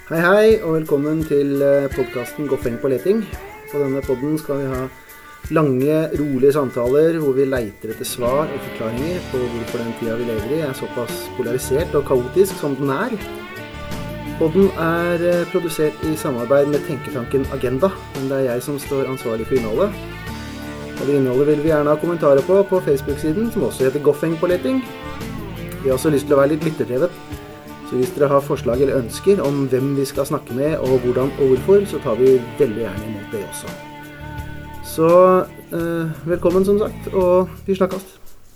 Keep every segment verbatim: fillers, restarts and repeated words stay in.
Hei hei, og velkommen til podcasten Goffeng på leting. På denne podden skal vi ha lange, rolige samtaler hvor vi leiter etter svar og forklaringer på hvorfor den tida vi lever i er såpass polarisert og kaotisk som den er. Podden er produsert i samarbeid med tenketanken Agenda, men det er jeg som står ansvarlig for innholdet. Og det innholdet vil vi gjerne ha kommentarer på på Facebook-siden, som også heter Goffeng på leting. Vi har også lyst til å være litt lytterdrevet. Så hvis dere har forslag eller ønsker om hvem vi skal snakke med, og hvordan og hvorfor, så tar vi veldig gjerne imot det også. Så eh, velkommen som sagt, og vi snakkes.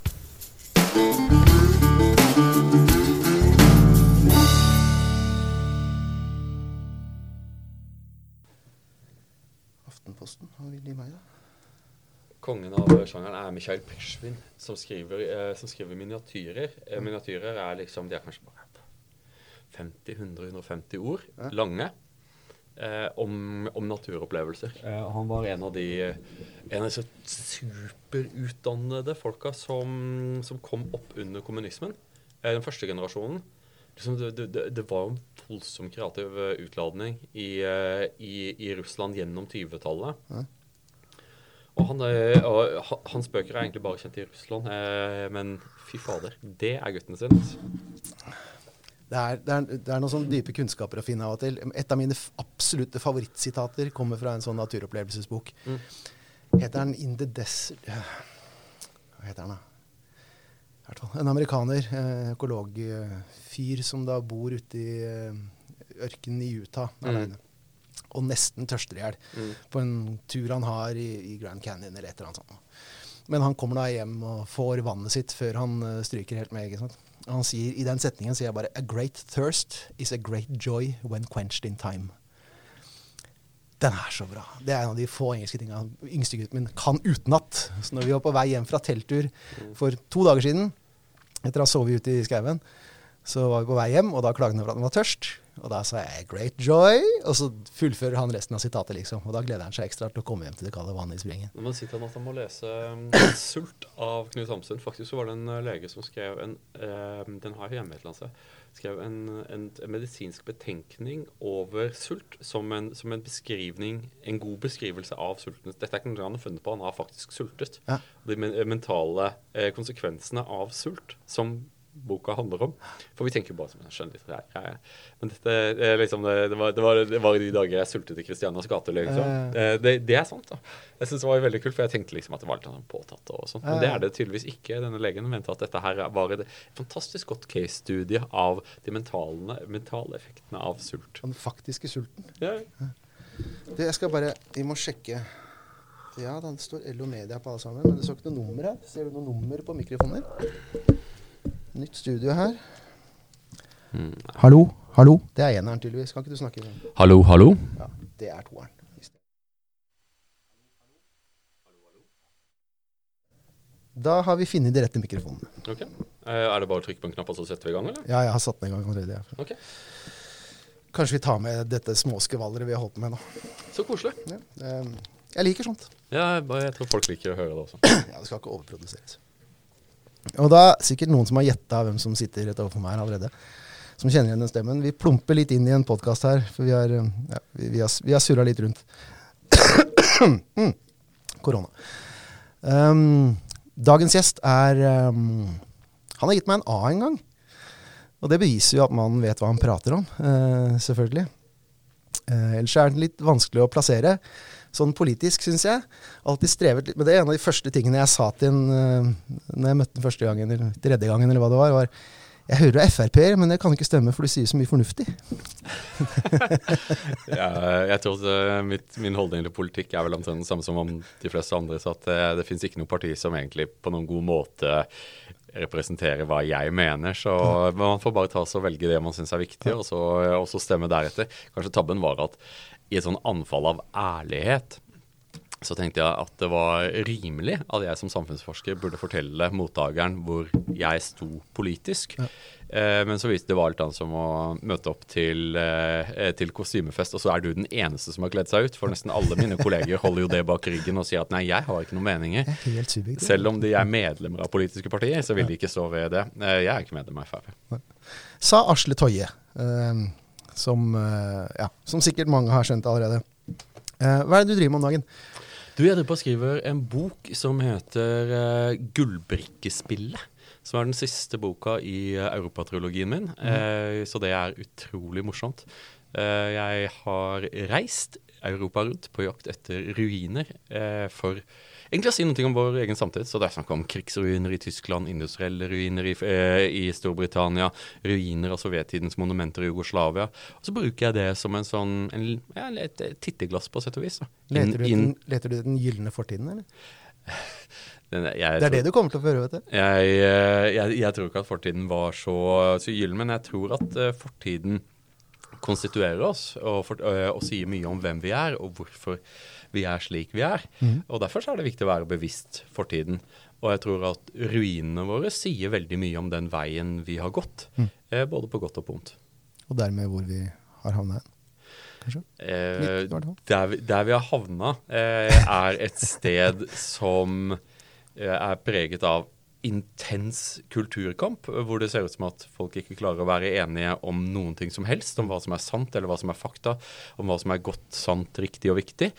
Aftenposten, hva vil de meg da? Kongen av sjangeren er Mikhail Prishvin, som skriver, eh, som skriver miniatyrer. Eh, miniatyrer er liksom, de er kanskje bare femti til hundre til hundre og femti ord ja. lange eh, om, om naturopplevelser. Eh, han var en av de en av disse superutdannede folka som, som kom opp under kommunismen. Eh, den første generasjonen. Liksom det, det, det var en voldsom kreativ utladning i, i, i Russland gjennom tjuetallet. Ja. Og, han, og hans bøker er egentlig bare kjent i Russland, eh, men fy fader, det er gutten sin. Det er, det, er, det er noen sånne dype kunnskaper å finne av og til. Et av mine absolutte favorittsitater kommer fra en sånn naturopplevelsesbok. Mm. Heter den In the Desert? Hva heter den da? En amerikaner, økologfyr som da bor ute i ørkenen i Utah alene. Mm. Og nesten tørster ihjel mm. på en tur han har i, i Grand Canyon eller et eller annet sånt. Men han kommer da hjem og får vannet sitt før han stryker helt med, ikke sant? Han sier, i den setningen sier jeg bare A great thirst is a great joy when quenched in time. Den er så bra. Det er en av de få engelske tingene yngste gutten min kan utenat. Så når vi var på vei hjem fra telttur for to dager siden, etter å ha sovet ute i skauen, så var vi på vei hjem, og da klaget han over at han var tørst. Og da sa jeg great joy, og så fullfører han resten av sitatet liksom. Og da gleder han seg ekstra til å komme hjem til det kalde vannet i springen. Når man sitter han at han må lese um, Sult av Knut Hamsun. Faktisk så var det en uh, lege som skrev en, uh, den har hjemme et eller annet sted, skrev en, en, en medisinsk betenkning over sult som en, som en beskrivning, en god beskrivelse av sulten. Dette er ikke noe han har funnet på, han har faktisk sultet. Ja. De men, mentale uh, konsekvensene av sult som boka handler om. For vi tenker jo bare som en skjønnlitterær greie. Men dette er liksom, det, det, var, det, var, det var de dager jeg sultet i Kristianias gate, liksom. Uh, det, det er sant, da. Jeg synes det var veldig kult, for jeg tenkte liksom at det var litt sånn påtatt og sånt. Men uh, det er det tydeligvis ikke. Denne legen mente at dette her var et fantastisk godt case-studie av de mentale, mentale effektene av sult. Den faktiske sulten. Ja. Det, jeg skal bare, vi må sjekke. Ja, den står L O Media på alle sammen, men det står ikke noe nummer her. Ser du noe nummer på mikrofonen her? Nytt studio her. Mm. Hallo, hallo. Det er eneren tydeligvis. Kan ikke du snakke inn? Hallo, hallo. Ja, det er toeren. Da har vi finnet de rette mikrofonene. Ok. Uh, er det bare å trykke på en knapp og så setter vi i gang, eller? Ja, jeg har satt den i gang allerede. Ja. Ok. Kanskje vi tar med dette småskevallere vi har holdt på med nå. Så koselig. Ja, um, jeg liker sånt. Ja, jeg tror folk liker å høre det også. Ja, det skal ikke overproduseres. Og da sikkert noen som har gjettet hvem som sitter rett overfor meg her allerede, som kjenner igjen den stemmen. Vi plumper litt inn i en podcast her, for vi har, ja, vi, vi har, vi har surret litt rundt. mm. Korona. Um, dagens gjest er, um, han har gitt meg en A en gang. Og det beviser jo at man vet hva han prater om, uh, selvfølgelig. Uh, ellers er det litt vanskelig å plassere. Sånn politisk, synes jeg. Alltid strevet litt med det. En av de første tingene jeg sa til en, uh, når jeg møtte den første gangen, eller tredje gangen, eller hva det var, var jeg hører F R P-er, men det kan ikke stemme, for du sier så mye fornuftig. Ja, jeg tror at mitt, min holdning til politikk er vel omtrent den samme som om de fleste andre, så at det, det finnes ikke noe parti som egentlig på noen god måte representerer hva jeg mener, så man får bare ta og velge det man synes er viktig, og så, og så stemme deretter. Kanskje tabben var at i et sånn anfall av ærlighet, så tenkte jeg at det var rimelig at jeg som samfunnsforsker burde fortelle mottakeren hvor jeg sto politisk. Ja. Eh, men så viste det var alt annet som å møte opp til, eh, til kostymefest, og så er du den eneste som har gledd seg ut, for nesten alle mine kolleger holder jo det bak ryggen og sier at nei, jeg har ikke noen meninger. Helt subjektivt. Selv om de er medlemmer av politiske partier, så vil de ikke stå ved det. Eh, jeg er ikke medlem av F R P. Sa Asle Toje, eh, som, uh, ja, som sikkert mange har skjønt allerede. Uh, hva er det du driver med om dagen? Du, jeg driver på og skriver en bok som heter uh, Gullbrikkespillet, som er den siste boka i uh, europatrilogien min, mm. uh, så det er utrolig morsomt. Uh, jeg har reist Europa rundt på jakt etter ruiner uh, for egentlig å si noe om vår egen samtid. Så det er snakk om krigsruiner i Tyskland, industrielle ruiner i, uh, i Storbritannia, ruiner av sovjettidens monumenter i Jugoslavia. Og så bruker jeg det som en sånn, en, ja, et, et titteglass på sett og vis. Da. Leter, du den, leter du den gyllene fortiden, eller? Den, jeg, det er tror, det du kommer til å føre, vet du. Jeg, jeg, jeg tror ikke at fortiden var så, så gyllen, men jeg tror at uh, fortiden konstituerer oss og, for, uh, og sier mye om hvem vi er og hvorfor vi er slik vi er. Mm. Og derfor er det viktig å være bevisst fortiden. Og jeg tror at ruinene våre sier veldig mye om den veien vi har gått, mm. eh, både på godt og på vondt. Og dermed hvor vi har havnet hen, kanskje? Eh, der, der vi har havnet eh, er et sted som eh, er preget av intens kulturkamp, hvor det ser ut som at folk ikke klarer å være enige om noen ting som helst, om hva som er sant eller hva som er fakta, om hva som er godt, sant, riktig og viktig.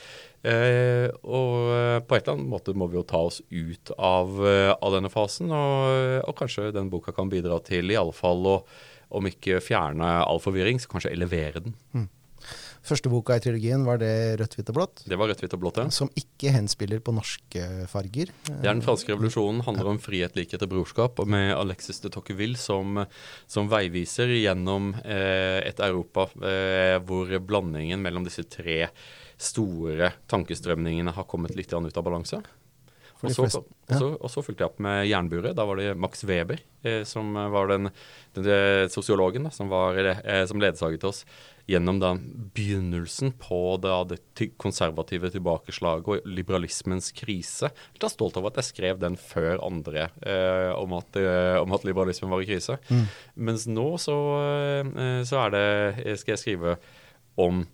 Eh, og på et eller annet måte må vi jo ta oss ut av, uh, av denne fasen, og, og kanskje den boka kan bidra til i alle fall å, om ikke fjerne all forvirring, så kanskje elevere den. Mm. Første boka i trilogien, var det Rødt, hvitt og blått? Det var Rødt, hvitt og blått, ja. Som ikke henspiller på norske farger. Det er den franske revolusjonen, handler om frihet, likhet og brorskap, og med Alexis de Tocqueville som, som veiviser gjennom eh, et Europa eh, hvor blandingen mellom disse tre store tankestrømningene har kommet litt ut av balanse. Og så, og, så, og så fulgte jeg opp med jernburet. Da var det Max Weber, eh, som var den, den, den sosiologen da, som, var, eh, som ledsaget oss gjennom da, begynnelsen på da, det konservative tilbakeslaget og liberalismens krise. Jeg er stolt av at jeg skrev den før andre eh, om, at, eh, om at liberalismen var i krise. Mm. Mens nå så, eh, så er det, skal jeg skrive om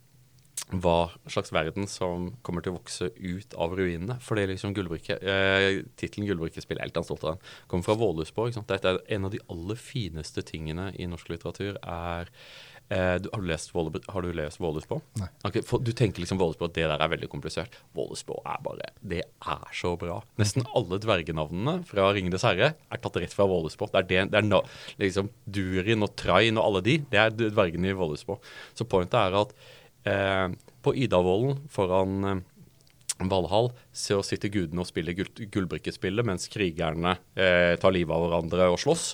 hva slags verden som kommer til å vokse ut av ruinene. For det er liksom Gullbrikke, eh, titlen Gullbrikkespill, helt stolt av den, kommer fra Vålhusborg. Dette er en av de aller fineste tingene i norsk litteratur er eh, du, har, du lest Våle, har du lest Vålhusborg? Nei. Okay, for, du tenker liksom Vålhusborg, det der er veldig komplisert. Vålhusborg er bare, det er så bra. Nesten alle dvergenavnene fra Ringenes Herre er tatt rett fra Vålhusborg. Det er, det, det er no, liksom Durin og Train og alle de, det er dvergene i Vålhusborg. Så pointet er at Eh, på Idavollen foran eh, Valhall så sitter gudene og spiller gull, gullbrikkespillet mens krigerne eh, tar livet av hverandre og slåss.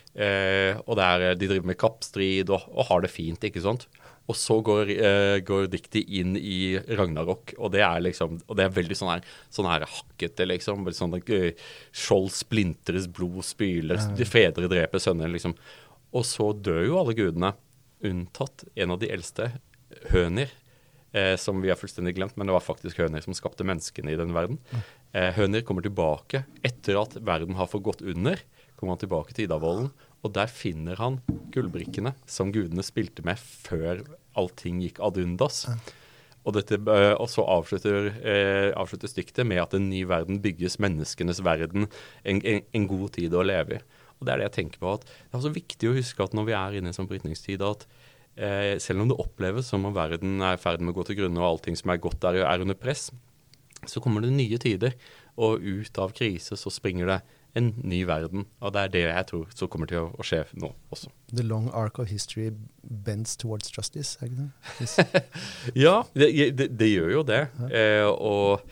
Eh, og der, de driver med kappstrid og, og har det fint, ikke sant? Og så går, eh, går diktet inn i Ragnarok, og det er liksom, og det er veldig sånn her, sånn her hakkete, liksom. Sånn uh, skjold splinteres, blod spyler, de fedre dreper sønner, liksom. Og så dør jo alle gudene, unntatt en av de eldste, Hønir, eh, som vi har fullstendig glemt, men det var faktisk Hønir som skapte menneskene i den verden. Eh, Hønir kommer tilbake etter at verden har forgått under, kommer han tilbake til Idavollen, og der finner han gullbrikkene som gudene spilte med før allting gikk ad undas. Og, dette, eh, og så avslutter, eh, avslutter diktet med at en ny verden bygges, menneskenes verden, en, en, en god tid å leve i. Og det er det jeg tenker på, at det er så viktig å huske at når vi er inne i en sånn brytningstid, at Eh, selv om det oppleves som om verden er i ferd med å gå til grunne og allting som er godt er, er under press, så kommer det nye tider, og ut av krise så springer det en ny verden, og det er det jeg tror så kommer til å, å skje nå også. The long arc of history bends towards justice, er det det? Ja, det, det, det gjør jo det, ja. eh, og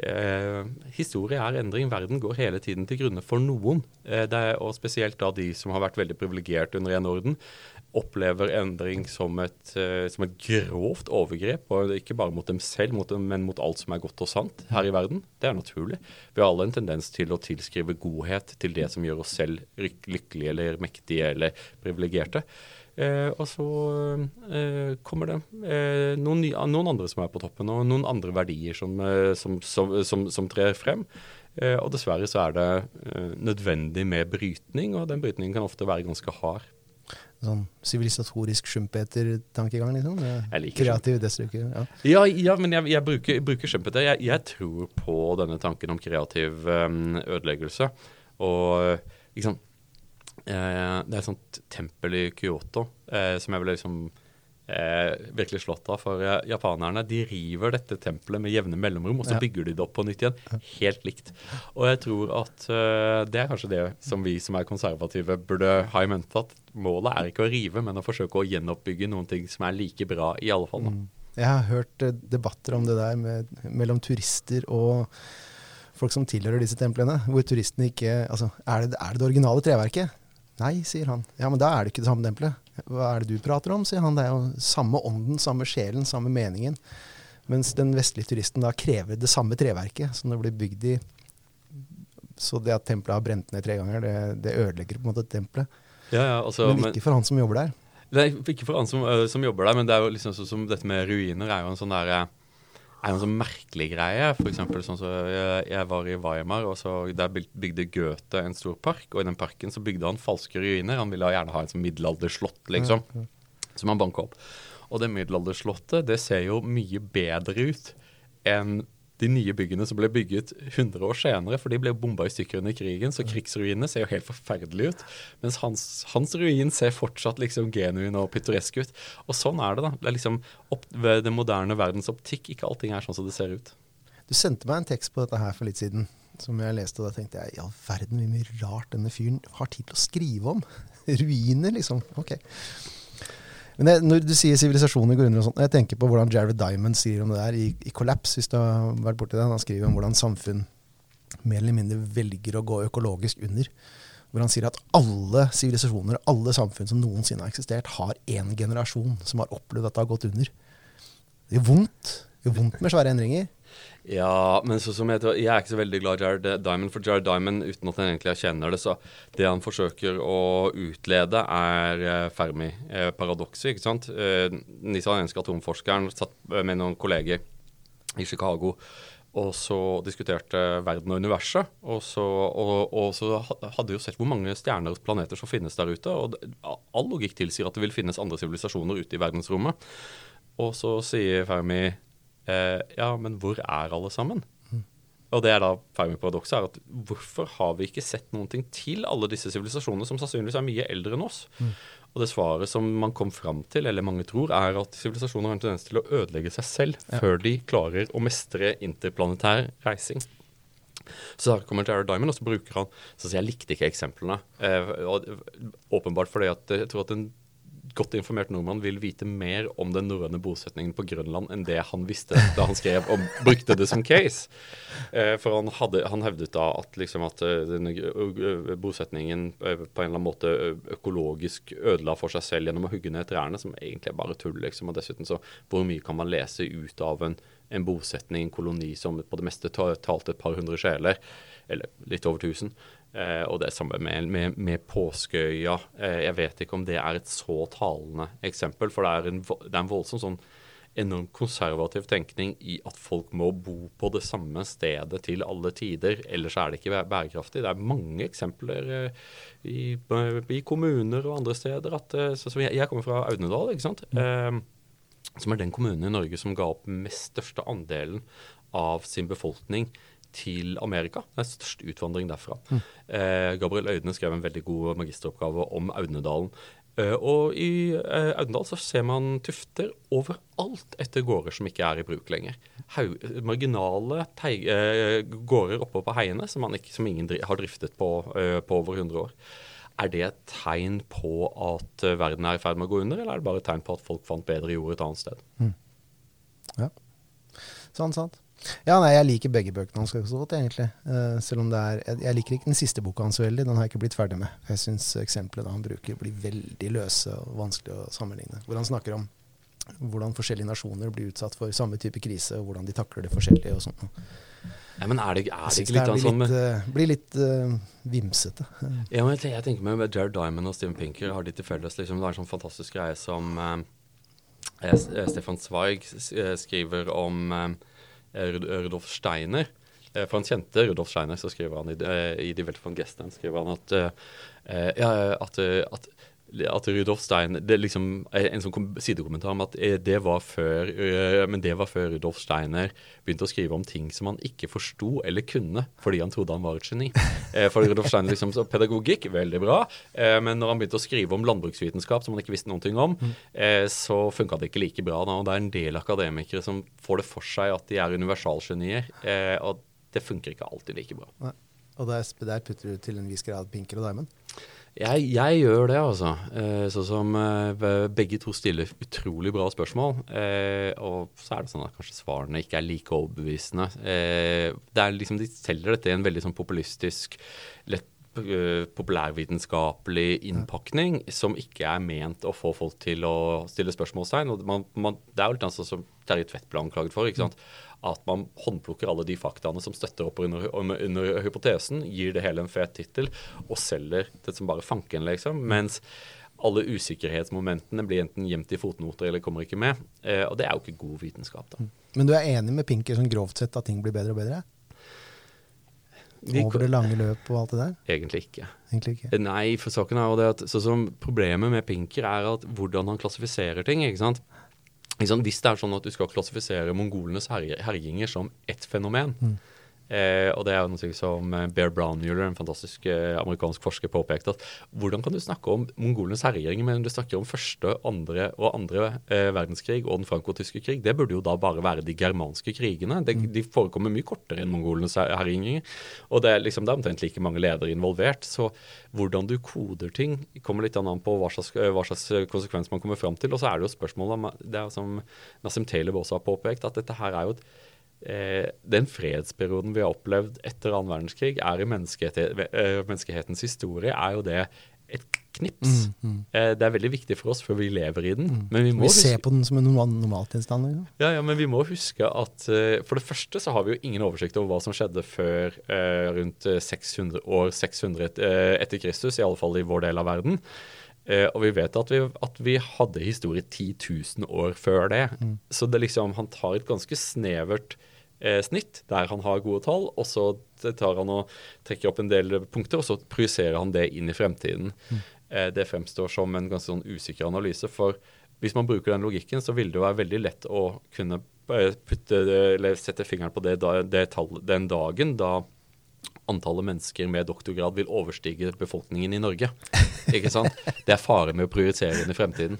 eh, historie er endring, verden går hele tiden til grunne for noen, eh, det er, og spesielt da de som har vært veldig privilegert under en orden, opplever endring som et, uh, som et grovt overgrep, og ikke bare mot dem selv, mot dem, men mot alt som er godt og sant her i verden. Det er naturlig. Vi har alle en tendens til å tilskrive godhet til det som gjør oss selv lykkelige eller mektige eller privilegerte. Uh, og så uh, kommer det uh, noen, noen andre som er på toppen, og noen andre verdier som, uh, som, som, som, som trer frem. Uh, og dessverre så er det uh, nødvendig med brytning, og den brytningen kan ofte være ganske hard. Sånn sivilisatorisk Schumpeter-tankegang, liksom? Jeg liker kreativ, destruktiv, ja. Ja, ja, men jeg, jeg bruker, jeg bruker Schumpeter. Jeg, jeg tror på denne tanken om kreativ um, ødeleggelse. Og liksom, eh, det er et sånt tempel i Kyoto, eh, som jeg vil liksom eh, virkelig slått av, for eh, japanerne, de river dette tempelet med jevne mellomrom, og så Ja. bygger de det opp på nytt igjen, helt likt. Og jeg tror at eh, det er kanskje det som vi som er konservative burde ha i mente, at målet er ikke å rive, men å forsøke å gjenoppbygge noen ting som er like bra i alle fall. Da. Mm. Jeg har hørt eh, debatter om det der med, mellom turister og folk som tilhører disse templene, hvor turistene ikke, altså, er det, er det det originale treverket? Nei, sier han. Ja, men da er det ikke det samme tempelet. Hva er det du prater om, sier han. Det er jo samme ånden, samme sjelen, samme meningen. Mens den vestlige turisten da krever det samme treverket som det blir bygd i. Så det at tempelet har brent ned tre ganger, det, det ødelegger på en måte tempelet. Ja, ja, altså, men ikke for han som jobber der. Det er ikke for han som, uh, som jobber der, men det er jo liksom sånn som dette med ruiner er jo en sånn der... er en sånn merkelig greie. For eksempel sånn så jeg, jeg var i Weimar, og så der bygde Goethe en stor park, og i den parken så bygde han falske ruiner. Han ville gjerne ha en sånn middelalderslott, liksom, Ja, ja. som han banket opp. Og det middelalderslottet, det ser jo mye bedre ut enn de nye byggene som ble bygget hundre år senere, for de ble bombet i stykker under krigen, så krigsruinene ser jo helt forferdelig ut, mens hans, hans ruin ser fortsatt liksom genuin og pittoresk ut. Og sånn er det da. Det er liksom opp, ved det moderne verdens optikk, ikke allting er sånn som det ser ut. Du sendte meg en tekst på dette her for litt siden, som jeg leste, og da tenkte jeg, i all verden, hvor mye rart denne fyren har tid til å skrive om. Ruiner, liksom. Ok. Men det, når du sier sivilisasjoner går under og sånt, jeg tenker på hvordan Jared Diamond skriver om det der i, i Collapse, hvis du har vært borti det. Han skriver om hvordan samfunn mer eller mindre velger å gå økologisk under. Hvor han sier at alle sivilisasjoner, alle samfunn som noensinne har eksistert, har en generasjon som har opplevd at det har gått under. Det gjør vondt. Det gjør vondt med svære endringer. Ja, men så som jeg, jeg er ikke så veldig glad i Jared Diamond, for Jared Diamond, uten at han egentlig kjenner det, så det han forsøker å utlede er eh, Fermi-paradokset, ikke sant? Eh, den italienske atomforskeren satt med noen kolleger i Chicago, og så diskuterte verden og universet, og så, og, og så hadde jo sett hvor mange stjerner og planeter som finnes der ute, og det, all logikk tilsier at det vil finnes andre sivilisasjoner ute i verdensrommet. Og så sier Fermi, Eh, ja, men hvor er alle sammen? Mm. Og det er da Fermi-paradokset er at hvorfor har vi ikke sett noen ting til alle disse sivilisasjonene som sannsynligvis er mye eldre enn oss? Mm. Og det svaret som man kom fram til, eller mange tror, er at sivilisasjoner har en tendens til å ødelegge seg selv ja. før de klarer å mestre interplanetær reising. Så da kommer Jared Diamond, og så bruker han, så jeg likte ikke eksemplene. Eh, og, åpenbart fordi at jeg tror at en godt informert nordmann vil vite mer om den norrøne bosetningen på Grønland enn det han visste da han skrev og brukte det som case. Eh, for han, hadde, han hevdet da at, liksom at denne bosetningen på en eller annen måte økologisk ødela for seg selv gjennom å hugge ned trærne, som egentlig er bare tull. Liksom. Og dessuten så, hvor mye kan man lese ut av en, en bosetning, en koloni som på det meste talte et par hundre sjeler, eller litt over tusen. Eh, og det er samme med, med, med Påskeøya. Eh, jeg vet ikke om det er et så talende eksempel, for det er en, det er en voldsom sånn enormt konservativ tenkning i at folk må bo på det samme stedet til alle tider, ellers er det ikke bærekraftig. Det er mange eksempler eh, i, i kommuner og andre steder. At, eh, så, så jeg, jeg kommer fra Audnedal, ikke sant? Eh, som er den kommunen i Norge som ga opp mest største andelen av sin befolkning til Amerika. Det er størst utvandring derfra. Mm. Eh, Gabriel Audne skrev en veldig god magisteroppgave om Audnedalen. Eh, og i eh, Audnedal så ser man tufter overalt etter gårder som ikke er i bruk lenger. Haug, marginale teig, eh, gårder oppe på heiene som, man ikke, som ingen dri, har driftet på, eh, på over hundre år. Er det et tegn på at uh, verden er i ferd med å gå under, eller er det bare et tegn på at folk fant bedre jord et annet sted? Mm. Ja, sant, sant. Ja, nei, jeg liker begge bøkene hans så godt, egentlig. Uh, selv om det er, jeg, jeg liker ikke den siste boka hans veldig, den har jeg ikke blitt ferdig med. Jeg synes eksemplene han bruker blir veldig løse og vanskelig å sammenligne. Hvor han snakker om hvordan forskjellige nasjoner blir utsatt for samme type krise, og hvordan de takler det forskjellige og sånt. Ja, men er det, er det ikke det litt blir sånn litt, uh, blir litt uh, vimsete. Ja, men jeg, jeg tenker meg med Jared Diamond og Steven Pinker har de til felles. Liksom, det er en sånn fantastisk greie som uh, Stefan Zweig skriver om uh, Rudolf Steiner. Uh, for han kjente Rudolf Steiner, så skriver han i, uh, i Die Welt von Gestern skriver han at, uh, uh, ja, at, uh, at at Rudolf Steiner, det er liksom en sånn sidekommentar om at det var før, men det var før Rudolf Steiner begynte å skrive om ting som han ikke forsto eller kunne, fordi han trodde han var et geni. For Rudolf Steiner liksom, så pedagogikk, veldig bra, men når han begynte å skrive om landbruksvitenskap som han ikke visste noen ting om, så funket det ikke like bra da, og det er en del akademikere som får det for seg at de er universalgenier, og det funker ikke alltid like bra. Nei. Og der, der putter du til en viss grad Pinker og Diamond? Jeg, jeg gjør det, altså. Eh, sånn som eh, begge to stiller utrolig bra spørsmål. Eh, og så er det sånn at kanskje svarene ikke er like overbevisende. Eh, det er liksom, de selger dette i en veldig sånn populistisk, lett uh, populærvitenskapelig innpakning som ikke er ment å få folk til å stille spørsmålstegn. Og man, man, det er jo litt sånn som Terje Tvedt ble anklaget for, ikke sant? At man håndplukker alle de faktaene som støtter opp under, under hypotesen, gir det hele en fet titel, og selger det som bare fanken, liksom. Mens alle usikkerhetsmomentene blir enten gjemt i fotnoter eller kommer ikke med. Eh, og det er jo ikke god vitenskap, da. Men du er enig med Pinker sånn grovt sett at ting blir bedre og bedre? Over det lange løp og alt det der? Egentlig ikke. Egentlig ikke. Nei, for saken er jo det at så som problemet med Pinker er at hvordan han klassifiserer ting, ikke sant? Liksom, hvis det er sånn at du skal klassifisere mongolenes her herjinger som ett fenomen, mm. eh, og det er jo noe som Bear Brownmuller, en fantastisk eh, amerikansk forsker, påpekte, at hvordan kan du snakke om mongolenes herjinger, men du snakker om første, andre og andre eh, verdenskrig og den franco-tyske krig? Det burde jo da bare være de germanske krigene. De, mm. de forekommer mye kortere enn mongolenes herjinger, og det er, liksom, det er omtrent like mange ledere involvert, så hvordan du koder ting kommer litt an på hva slags, hva slags konsekvens man kommer frem til, og så er det jo spørsmålet, det er som Nassim Taleb også har påpekt, at dette her er jo et, eh, den fredsperioden vi har opplevd etter annen verdenskrig er i menneskehet, eh, menneskehetens historie, er jo det et knips. Mm, mm. Eh, det er veldig viktig for oss før vi lever i den. Mm. Men vi må vi ser på den som en normal, normaltilstand. Ja. Ja, ja, men vi må huske at uh, for det første så har vi jo ingen oversikt over hva som skjedde før uh, rundt seks hundre år seks hundre et, uh, etter Kristus, i alle fall i vår del av verden. Uh, og vi vet at vi, at vi hadde historie ti tusen år før det. Mm. Så det liksom, han tar et ganske snevert uh, snitt, der han har gode tall, og så tar han og trekker opp en del punkter, og så projiserer han det inn i fremtiden. Mm. Det fremstår som en ganske sånn usikker analyse, for hvis man bruker den logikken, så vil det være veldig lett å kunne putte, eller sette fingeren på det, det tall, den dagen da antallet mennesker med doktorgrad vil overstige befolkningen i Norge. Ikke sant? Det er fare med å projisere inn i fremtiden.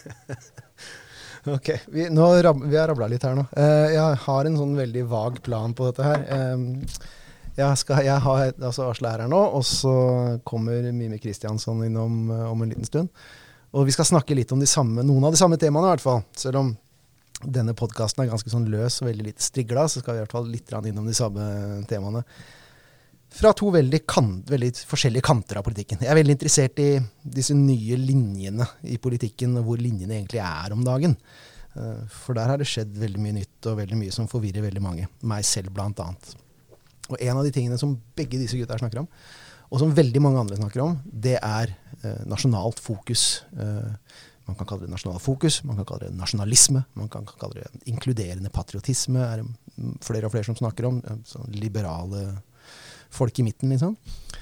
Ok, vi, nå, vi har rablet litt her nå. Uh, jeg har en sånn veldig vag plan på dette her. Um, Jeg, skal, jeg har altså Arsle her nå, og så kommer Mime Kristiansson innom uh, om en liten stund. Og vi skal snakke litt om de samme, noen av de samme temaene i hvert fall. Selv om denne podcasten er ganske sånn løs og veldig litt strigla, så skal vi i hvert fall litt innom de samme temaene. Fra to veldig, kant, veldig forskjellige kanter av politikken. Jeg er veldig interessert i disse nye linjene i politikken, og hvor linjene egentlig er om dagen. Uh, for der har det skjedd veldig mye nytt, og veldig mye som forvirrer veldig mange. Meg selv blant annet. Og en av de tingene som begge disse gutta snakker om, og som veldig mange andre snakker om, det er eh, nasjonalt fokus. Eh, man kan kalle det nasjonalt fokus, man kan kalle det nasjonalisme, man kan kalle det inkluderende patriotisme, er det flere og flere som snakker om, sånn liberale folk i midten, liksom.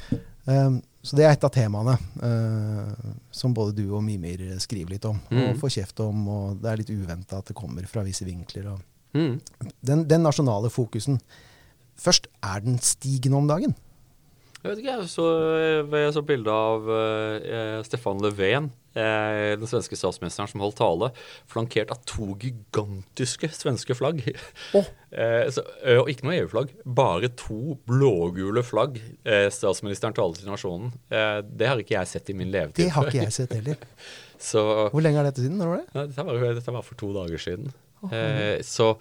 Eh, så det er et av temaene eh, som både du og Mimir skriver litt om, mm. og får kjeft om, og det er litt uventet at det kommer fra visse vinkler. Og mm. den, den nasjonale fokusen, først, er den stigende om dagen? Jeg vet ikke, jeg så, jeg så bilde av eh, Stefan Löfven, eh, den svenske statsministeren som holdt tale, flankert av to gigantiske svenske flagg. Oh. eh, så, og ikke noe E U-flagg, bare to blågule flagg eh, statsministeren talte til nasjonen. Eh, det har ikke jeg sett i min levetid. Det har ikke jeg sett heller. så, Hvor lenge er dette siden? Når var det? Nei, dette, var, dette var for to dager siden. Oh, eh, så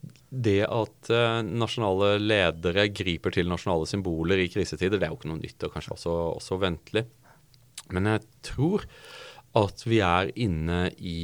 det at uh, nasjonale ledere griper til nasjonale symboler i krisetider, det er jo ikke noe nytt og kanskje også, også ventelig. Men jeg tror at vi er inne i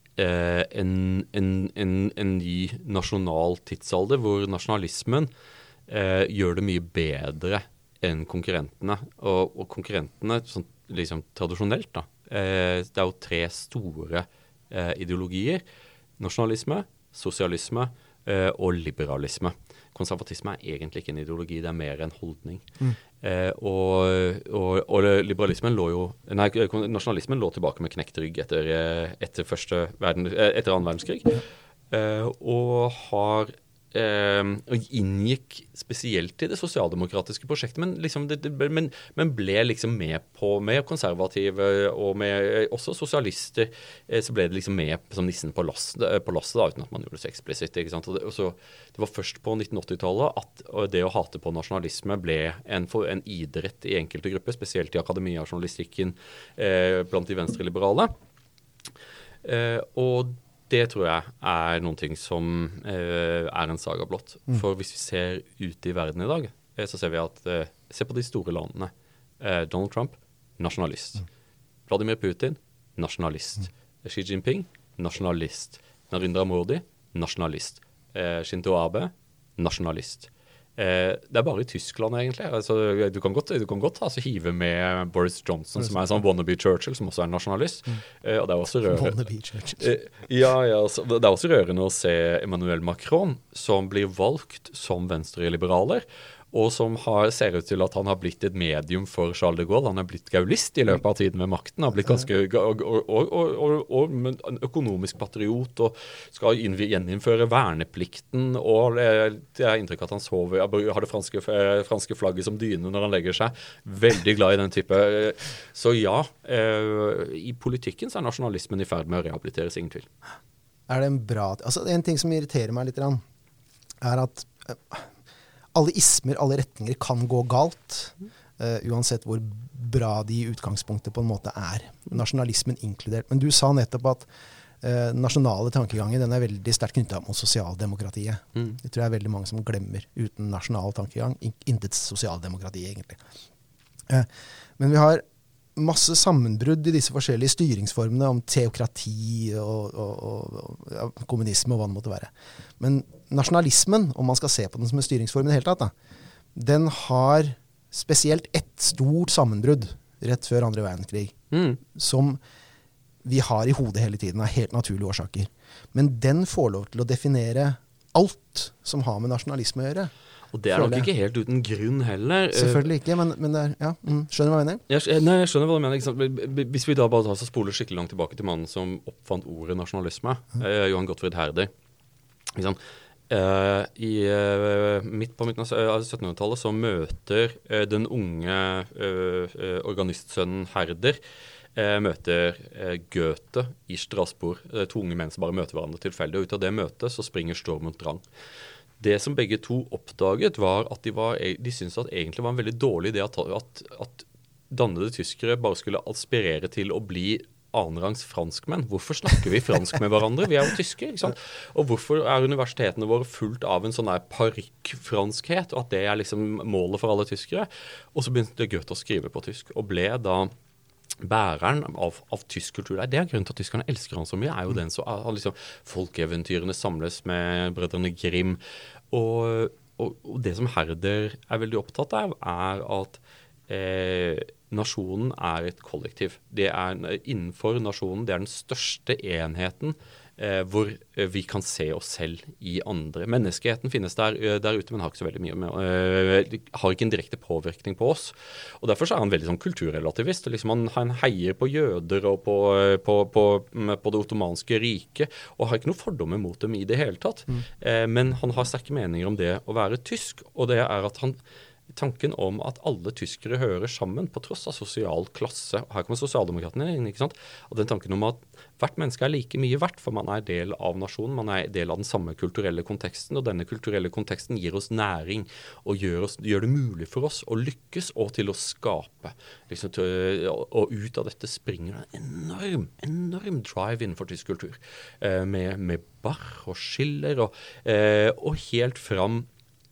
uh, en, en, en, en ny nasjonal tidsalder, hvor nasjonalismen uh, gjør det mye bedre enn konkurrentene. Og, og konkurrentene, sånn, liksom tradisjonelt, da, uh, det er jo tre store uh, ideologier. Nasjonalisme, sosialisme uh, og liberalisme. Konservatisme er egentlig ikke en ideologi, det er mer en holdning. Mm. Uh, og, og, og liberalismen lå jo, nei, nasjonalismen lå tilbake med knekt rygg etter, etter, første verden, etter annen verdenskrig, uh, og har Uh, og inngikk spesielt i det sosialdemokratiske prosjektet, men, liksom det, det, men, men ble liksom med på, med konservative og med også sosialister, uh, så ble det liksom med som nissen på lasset, på lasset da, uten at man gjorde det så eksplisitt, ikke sant? Og det, og så, det var først på nitten åtti-tallet at det å hate på nasjonalisme ble en, for, en idrett i enkelte grupper, spesielt i akademia-journalistikken uh, blant de venstreliberale. Uh, og det tror jeg er noen ting som eh, er en saga blott. Mm. For hvis vi ser ute i verden i dag, eh, så ser vi at eh, se på de store landene. Eh, Donald Trump, nasjonalist. Mm. Vladimir Putin, nasjonalist. Mm. Xi Jinping, nasjonalist. Narendra Modi, nasjonalist. Eh, Shinzo Abe, nasjonalist. Eh, det er bare i Tyskland egentlig. Altså, du kan godt, du kan godt altså, hive med Boris Johnson, som er en sånn wannabe Churchill, som også er nasjonalist. Mm. Eh, og det er også rørende. Eh, ja, ja, altså, det er også rørende å se Emmanuel Macron, som blir valgt som venstreliberaler, og som har, ser ut til at han har blitt et medium for Charles de Gaulle. Han er blitt gaulist i løpet av tiden med makten. Han har blitt ganske og, og, og, og, og en økonomisk patriot og skal gjeninnføre verneplikten. Og det er inntrykk at han sover, har det franske, franske flagget som dyne når han legger seg. Veldig glad i den type. Så ja, i politikken så er nasjonalismen i ferd med å rehabiliteres, ingen tvil. Er det en bra... Altså, en ting som irriterer meg litt, er at alle ismer, alle retninger kan gå galt, uh, uansett hvor bra de i utgangspunktet på en måte er. Nasjonalismen inkludert. Men du sa nettopp at uh, nasjonale tankegangen, den er veldig sterkt knyttet mot sosialdemokratiet. Mm. Det tror jeg er veldig mange som glemmer. Uten nasjonal tankegang, intet sosialdemokrati egentlig. Uh, men vi har masse sammenbrudd i disse forskjellige styringsformene om teokrati og, og, og, og ja, kommunisme og hva det måtte være. Men nasjonalismen, om man skal se på den som en styringsform i det hele tatt, da, den har spesielt ett stort sammenbrudd rett før andre verdenskrig, mm. som vi har i hodet hele tiden av helt naturlige årsaker. Men den får lov til å definere alt som har med nasjonalisme å gjøre. Og det er nok ikke helt uten grunn heller. Selvfølgelig ikke, men, men det er, ja, mm, skjønner du hva jeg mener? Jeg, nei, jeg skjønner hva du mener. Ikke sant? Hvis vi da bare tar så spoler skikkelig langt tilbake til mannen som oppfant ordet nasjonalisme, mm. eh, Johan Gottfried Herder. Ikke sant? Eh, i, eh, midt på midten av syttenhundretallet så møter eh, den unge eh, organistsønnen Herder eh, møter eh, Goethe i Strasbourg. Det er to unge menn som bare møter hverandre tilfeldig, og ut av det møtet så springer Sturm und Drang. Det som begge to oppdaget var at de, var, de syntes at egentlig var en veldig dårlig idé at, at, at dannede tyskere bare skulle aspirere til å bli annenrangs franskmenn. Hvorfor snakker vi fransk med hverandre? Vi er jo tysker, ikke sant? Og hvorfor er universitetene våre fullt av en sånn der parykkfranskhet, og at det er liksom målet for alle tyskere? Og så begynte Goethe å skrive på tysk, og ble da bæreren av, av tysk kultur. Det er grunnen til at tyskerne elsker han så mye, er jo den så at liksom, folkeeventyrene samles med brødrene Grimm. Og, og, og det som Herder er veldig opptatt av, er at eh, nasjonen er et kollektiv. Det er innenfor nasjonen, det er den største enheten eh, hvor vi kan se oss selv i andre. Menneskeheten finnes der, der ute, men har ikke så veldig mye med, eh, har ikke en direkte påvirkning på oss. Og derfor så er han veldig sånn kulturrelativist. Liksom han, han heier på jøder og på, på, på, på det ottomanske riket, og har ikke noe fordommer mot dem i det hele tatt. Mm. Eh, men han har sterke meninger om det å være tysk, og det er at han tanken om at alle tyskere hører sammen på tross av sosial klasse. Her kommer sosialdemokratene inn, ikke sant? Og den tanken om at hvert menneske er like mye verdt, for man er del av nasjonen, man er del av den samme kulturelle konteksten, og denne kulturelle konteksten gir oss næring og gjør, oss, gjør det mulig for oss å lykkes og til å skape. Liksom, til, og ut av dette springer en enorm, enorm drive innenfor tysk kultur, eh, med, med Bach og Schiller, og, eh, og helt fram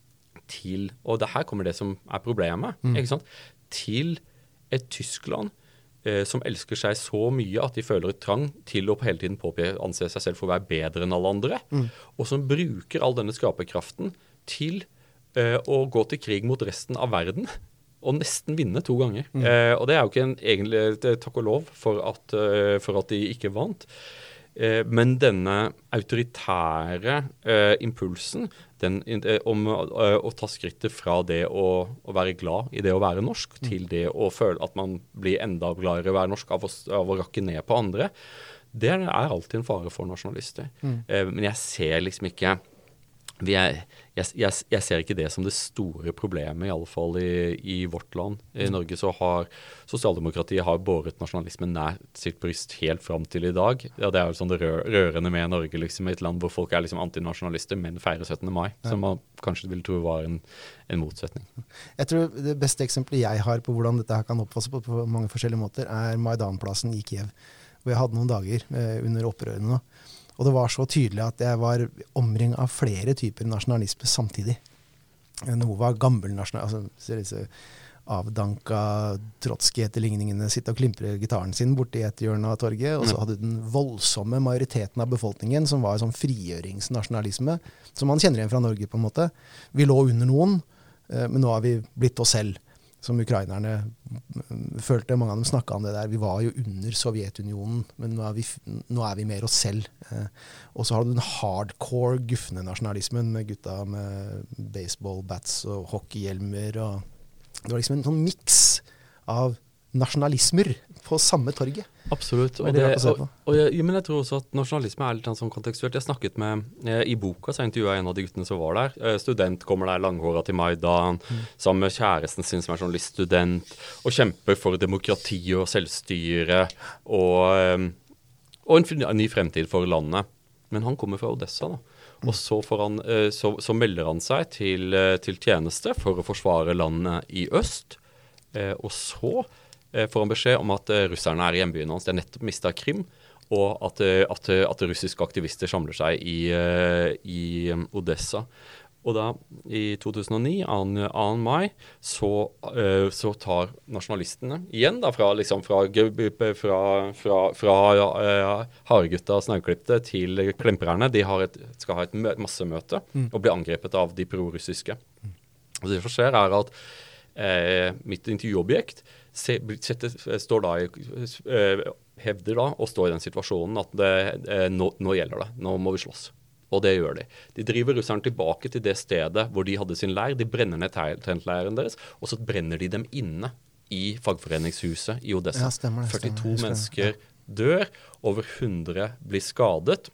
til, og det her kommer det som er problemet, mm. ikke sant? Til et Tyskland eh, som elsker seg så mye at de føler et trang til å hele tiden påpeke, anse seg selv for å være bedre enn alle andre, mm. og som bruker all denne skaperkraften til eh, å gå til krig mot resten av verden, og nesten vinne to ganger. Mm. Eh, og det er jo ikke en egentlig takk og lov for at, uh, for at de ikke vant. Eh, men denne autoritære eh, impulsen den, eh, om eh, å ta skrittet fra det å, å være glad i det å være norsk, mm. til det å føle at man blir enda gladere i å være norsk av å, av å rakke ned på andre, det er alltid en fare for nasjonalister. Mm. Eh, men jeg ser liksom ikke vi er, jeg, jeg, jeg ser ikke det som det store problemet, i alle fall i, i vårt land. I Norge så har sosialdemokratiet har båret nasjonalismen nær sitt bryst helt fram til i dag. Ja, det er jo sånn det rør, rørende med Norge, liksom, i et land hvor folk er liksom antinasjonalister, men feirer syttende mai, ja. Som man kanskje ville tro var en, en motsetning. Jeg tror det beste eksempelet jeg har på hvordan dette her kan oppfattes på, på mange forskjellige måter, er Maidanplassen i Kiev, hvor jeg hadde noen dager eh, under opprørene nå. Og det var så tydelig at jeg var omring av flere typer nasjonalisme samtidig. Noe var gammel nasjonalisme, altså disse avdanka Trotskij-etterligningene, sitte og klimpre gitaren sin borte i et hjørne av torget, og så hadde den voldsomme majoriteten av befolkningen, som var sånn frigjøringsnasjonalisme, som man kjenner igjen fra Norge på en måte. Vi lå under noen, men nå har vi blitt oss selv. Som ukrainerne følte, mange av dem snakket om det der. Vi var jo under Sovjetunionen, men nå er vi, nå er vi mer oss selv. Eh, og så har du den hardcore guffende nasjonalismen med gutta med baseball-bats og hockeyhjelmer. Og det var liksom en sånn miks av nasjonalismer på samme torget. Absolutt. Og, det, og, og jeg, men jeg tror også at nasjonalisme er litt sånn kontekstuelt. Jeg snakket med, eh, i boka så intervjuet jeg en av de guttene som var der. Eh, student kommer der langhåret til Maidan, mm. sammen med kjæresten sin som er journaliststudent, og kjemper for demokrati og selvstyre, og, eh, og en, en ny fremtid for landet. Men han kommer fra Odessa da. Og så, han, eh, så, så melder han seg til, til tjeneste for å forsvare landet i øst, eh, og så får han beskjed om at uh, russerne er i hjembyen hans. De har nettopp mistet Krim, og at, uh, at, uh, at russiske aktivister samler seg i, uh, i um, Odessa. Og da, i to tusen og ni, annen mai, så, uh, så tar nasjonalistene igjen, da, fra, liksom, fra, fra, fra, fra uh, haregutta snauklippte til klemperne. De har et, skal ha et massemøte mm. og bli angrepet av de pro-russiske. Mm. Og det som skjer er at uh, mitt intervjuobjekt Se, setter, står da i, eh, hevder da å stå i den situasjonen at det, eh, nå, nå gjelder det, nå må vi slåss. Og det gjør de. De driver russerne tilbake til det stedet hvor de hadde sin leir, de brenner ned tentleiren deres, og så brenner de dem inne i fagforeningshuset i Odessa. Ja, stemmer det, førtito stemmer. mennesker dør, over hundre blir skadet.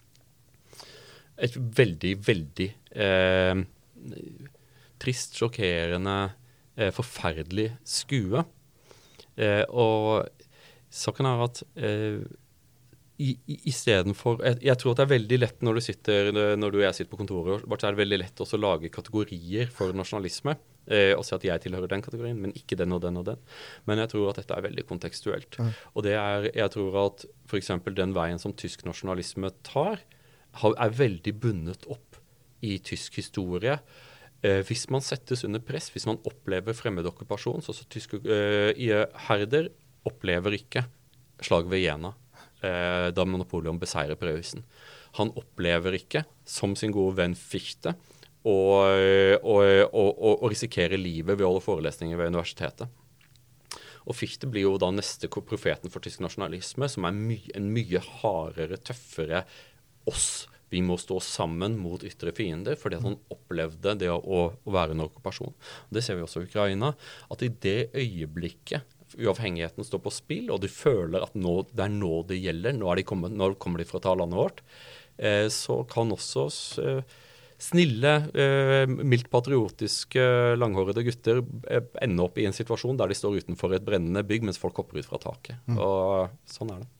Et veldig, veldig eh, trist, sjokkerende, eh, forferdelig skue. Eh, og saken er at eh, i, i, i stedet for, jeg, jeg tror at det er veldig lett når du sitter, når du og jeg sitter på kontoret, så er det veldig lett også å lage kategorier for nasjonalisme, eh, og si at jeg tilhører den kategorien, men ikke den og den og den. Men jeg tror at dette er veldig kontekstuelt. Mm. Og det er, jeg tror at for eksempel den veien som tysk nasjonalisme tar, har, er veldig bundet opp i tysk historie. Eh, hvis man settes under press, hvis man opplever fremmed okkupasjon, så, så tyske eh, Herder opplever ikke slag ved Jena, eh, da Napoleon beseirer Preussen. Han opplever ikke, som sin gode venn Fichte, å, å, å, å, å risikere livet ved å holde forelesninger ved universitetet. Og Fichte blir jo da neste profeten for tysk nasjonalisme, som er my, en mye hardere, tøffere oss. Vi må stå sammen mot ytre fiender, fordi at han opplevde det å, å være en okkupasjon. Det ser vi også i Ukraina, at i det øyeblikket uavhengigheten står på spill, og du føler at nå, det er nå det gjelder, nå, er de kommet, nå kommer de for å ta landet vårt, eh, så kan også eh, snille, eh, mildt patriotiske, langhårede gutter eh, ende opp i en situasjon der de står utenfor et brennende bygg, mens folk hopper ut fra taket. Mm. Og sånn er det.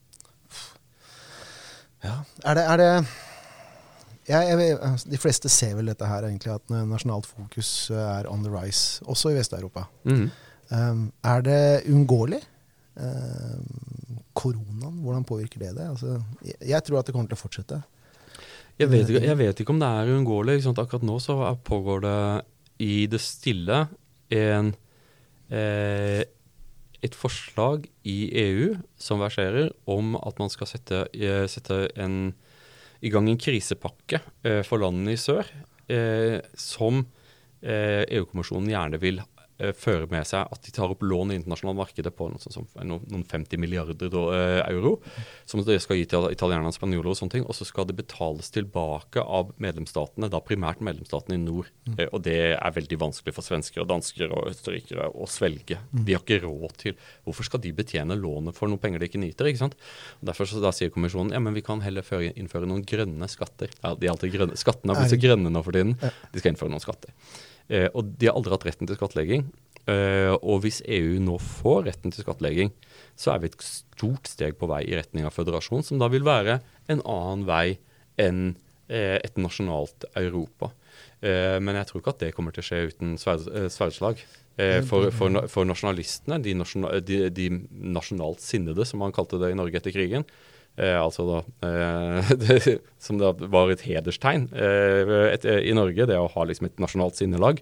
Ja, er det... Er det Ja, jeg, de fleste ser vel dette her egentlig, at nasjonalt fokus er on the rise, også i Vest-Europa. Mm. Um, er det uunngåelig? Um, koronaen, hvordan påvirker det det? Altså, jeg, jeg tror at det kommer til å fortsette. Jeg vet ikke, jeg vet ikke om det er uunngåelig. Akkurat nå så pågår det i det stille en, eh, et forslag i E U som verserer om at man skal sette, sette en i gang en krisepakke eh, for landene i sør, eh, som eh, E U-kommisjonen gjerne vil eh, fører med seg at de tar opp lån i internasjonale markedet på noe sånt som noen, noen femti milliarder do, eh, euro, som de skal gi til italienerne og spanjoler og sånne ting, og så skal det betales tilbake av medlemsstatene, da primært medlemsstatene i nord. Mm. Eh, og det er veldig vanskelig for svensker og dansker og østerrikere å svelge. Mm. De har ikke råd til. Hvorfor skal de betjene lånet for noen penger de ikke nyter, ikke sant? Og derfor så da sier kommisjonen, ja, men vi kan heller føre, innføre noen grønne skatter. Ja, de er alltid grønne. Skattene har blitt så grønne nå for tiden. De skal innføre noen skatter. Eh, og de har aldri hatt retten til skattlegging. Eh, og hvis E U nå får retten til skattlegging, så er vi et stort steg på vei i retning av føderasjon, som da vil være en annen vei enn eh, et nasjonalt Europa. Eh, men jeg tror ikke at det kommer til å skje uten sverd, eh, sverdslag. Eh, for, for, for nasjonalistene, de, nasjonal, de, de nasjonalt sinnede, som man kalte det i Norge etter krigen, Eh, altså da, eh, det, som da var et hederstegn eh, et, eh, i Norge, det å ha liksom et nasjonalt sinnelag.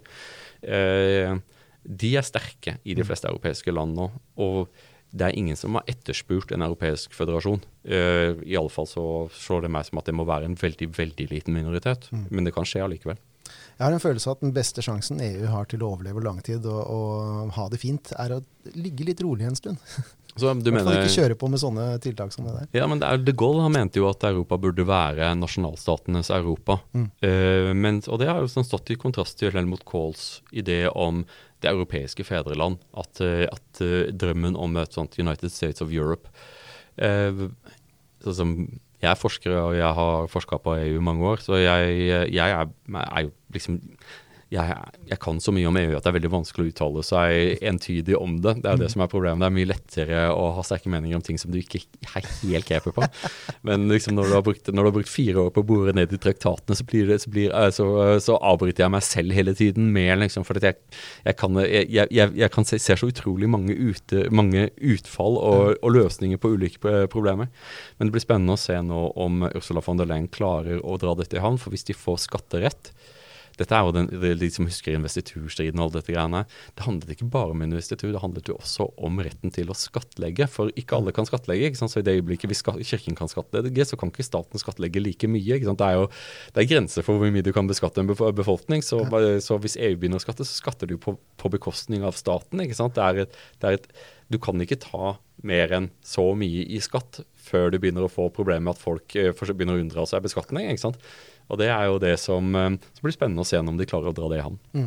Eh, de er sterke i de fleste europeiske land nå, og det er ingen som har etterspurt en europeisk føderasjon. Eh, I alle fall så slår det meg som at det må være en veldig, veldig liten minoritet, mm. men det kan skje allikevel. Jeg har en følelse av at den beste sjansen E U har til å overleve lang tid og, og ha det fint, er å ligge litt rolig en stund. Så du mener ikke kjøre på med sånne tiltak som det der. Ja, men det er, De Gaulle han mente jo at Europa burde være nasjonalstatenes Europa. Mm. Uh, men, og det har jo sånn stått i kontrast til Helmut Kohls idé om det europeiske fedreland. At, uh, at uh, drømmen om et sånt United States of Europe. Uh, så som, jeg er forsker, og jeg har forsket på E U i mange år, så jeg, jeg er, er jo liksom... Jeg, jeg kan så mye om E U at det er veldig vanskelig å uttale seg entydig om det. Det er det som er problemet. Det er mye lettere å ha sterke meninger om ting som du ikke er helt kreper på. Men liksom når, du har brukt, når du har brukt fire år på å bore ned i traktatene, så, blir det, så, blir, så, så avbryter jeg meg selv hele tiden med, liksom, for jeg, jeg kan, jeg, jeg, jeg kan se, ser så utrolig mange, ute, mange utfall og, og løsninger på ulike problemer. Men det blir spennende å se nå om Ursula von der Leyen klarer å dra dette i havn, for hvis de får skatterett. Dette er jo den, de som husker investiturstriden og alt dette greiene. Det handlet ikke bare om investitur, det handlet jo også om retten til å skattlegge. For ikke alle kan skattlegge, ikke sant? Så i det øyeblikket hvis kirken kan skattlegge, så kan ikke staten skattlegge like mye. Ikke sant? Det er jo det er grenser for hvor mye du kan beskatte en befolkning. Så, så hvis E U begynner å skatte, så skatter du på, på bekostning av staten. Ikke sant? Det er et, det er et, du kan ikke ta mer enn så mye i skatt før du begynner å få problemer med at folk begynner å unndra seg beskatning, ikke sant? Og det er jo det som, som blir spennende å se om de klarer å dra det i havn. Mm.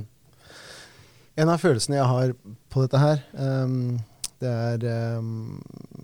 En av følelsene jeg har på dette her, um, det er um,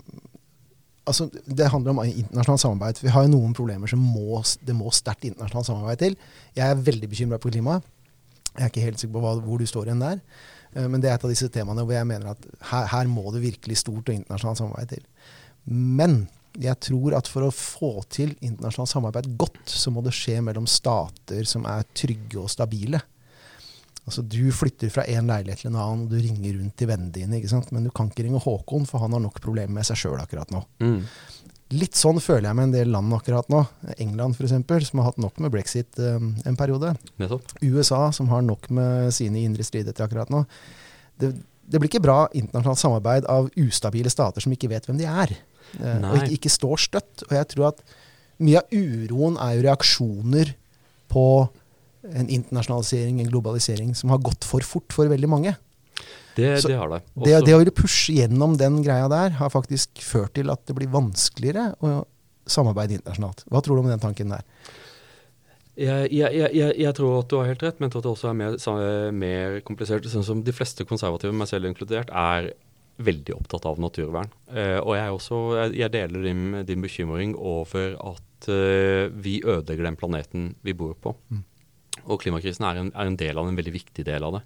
altså, det handler om internasjonalt samarbeid. Vi har jo noen problemer som må, det må sterkt internasjonalt samarbeid til. Jeg er veldig bekymret på klimaet. Jeg er ikke helt sikker på hva, hvor du står igjen der. Uh, men det er et av disse temaene hvor jeg mener at her, her må det virkelig stort og internasjonalt samarbeid til. Men jeg tror at for å få til internasjonalt samarbeid godt, så må det skje mellom stater som er trygge og stabile. Altså, du flytter fra en leilighet til en annen, og du ringer rundt til vennene dine, ikke sant? Men du kan ikke ringe Håkon, for han har nok problemer med seg selv akkurat nå. Mm. Litt sånn føler jeg med en del land akkurat nå. England for eksempel, som har hatt nok med Brexit um, en periode. Nettopp. U S A, som har nok med sine indre stridigheter akkurat nå. Det, det blir ikke bra internasjonalt samarbeid av ustabile stater som ikke vet hvem de er. Uh, og ikke, ikke står støtt. Og jeg tror at mye av uroen er jo reaksjoner på en internasjonalisering, en globalisering som har gått for fort for veldig mange. Det, det har det. Også, det. Det å ville pushe gjennom den greia der har faktisk ført til at det blir vanskeligere å samarbeide internasjonalt. Hva tror du om den tanken der? Jeg, jeg, jeg, jeg tror at du har helt rett, men jeg tror at det også er mer, mer komplisert. Sånn som de fleste konservative, meg selv inkludert, er veldig opptatt av naturvern. Uh, og jeg, også, jeg, jeg deler din, din bekymring over at uh, vi ødelegger den planeten vi bor på. Mm. Og klimakrisen er en, er en del av en veldig viktig del av det.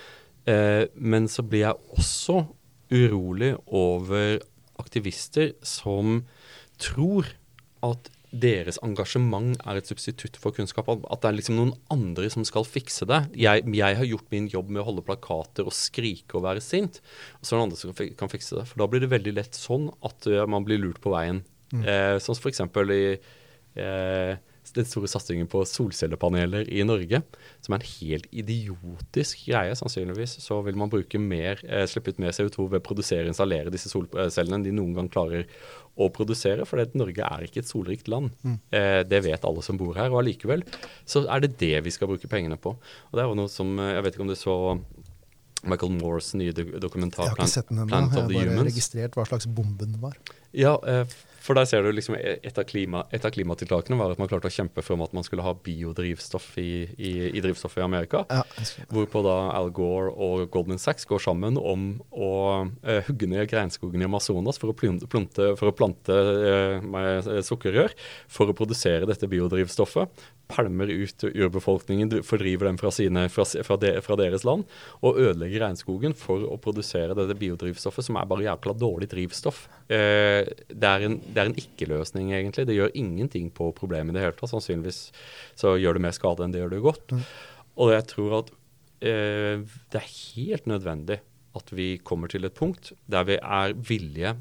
Uh, men så blir jeg også urolig over aktivister som tror at deres engasjement er et substitutt for kunnskap, at det er liksom noen andre som skal fikse det. Jeg, jeg har gjort min jobb med å holde plakater og skrike og være sint, og så er det andre som kan fikse det. For da blir det veldig lett sånn at uh, man blir lurt på veien. Mm. Eh, sånn som for eksempel i eh, den store satsingen på solcellepaneler i Norge, som er en helt idiotisk greie, sannsynligvis. Så vil man bruke mer, eh, slippe ut mer C O to ved å produsere og installere disse solcellene enn de noen gang klarer å produsere, for Norge er ikke et solrikt land. Mm. Eh, det vet alle som bor her, og allikevel så er det det vi skal bruke pengene på. Og det er jo noe som, jeg vet ikke om du så Michael Moores nye do- dokumentar Jeg har ikke sett den ennå. Planet Jeg of har the bare Humans. registrert hva slags bomben var. Ja, eh, for der ser du liksom et av, klima, et av klimatiltakene var at man klarte å kjempe for at man skulle ha biodrivstoff i, i, i drivstoffet i Amerika. Ja, Hvorpå da Al Gore og Goldman Sachs går sammen om å eh, hugge ned regnskogen i Amazonas for å plante, for å plante eh, med sukkerrør for å produsere dette biodrivstoffet. Pælmer ut urbefolkningen, fordriver dem fra, sine, fra, fra, de, fra deres land, og ødelegger regnskogen for å produsere dette biodrivstoffet, som er bare jævla dårlig drivstoff. Eh, det, er en, det er en ikke-løsning, egentlig. Det gjør ingenting på problemet i det hele tatt. Sannsynligvis så gjør det mer skade enn det gjør det godt. Mm. Og jeg tror at eh, det er helt nødvendig at vi kommer til et punkt der vi er villige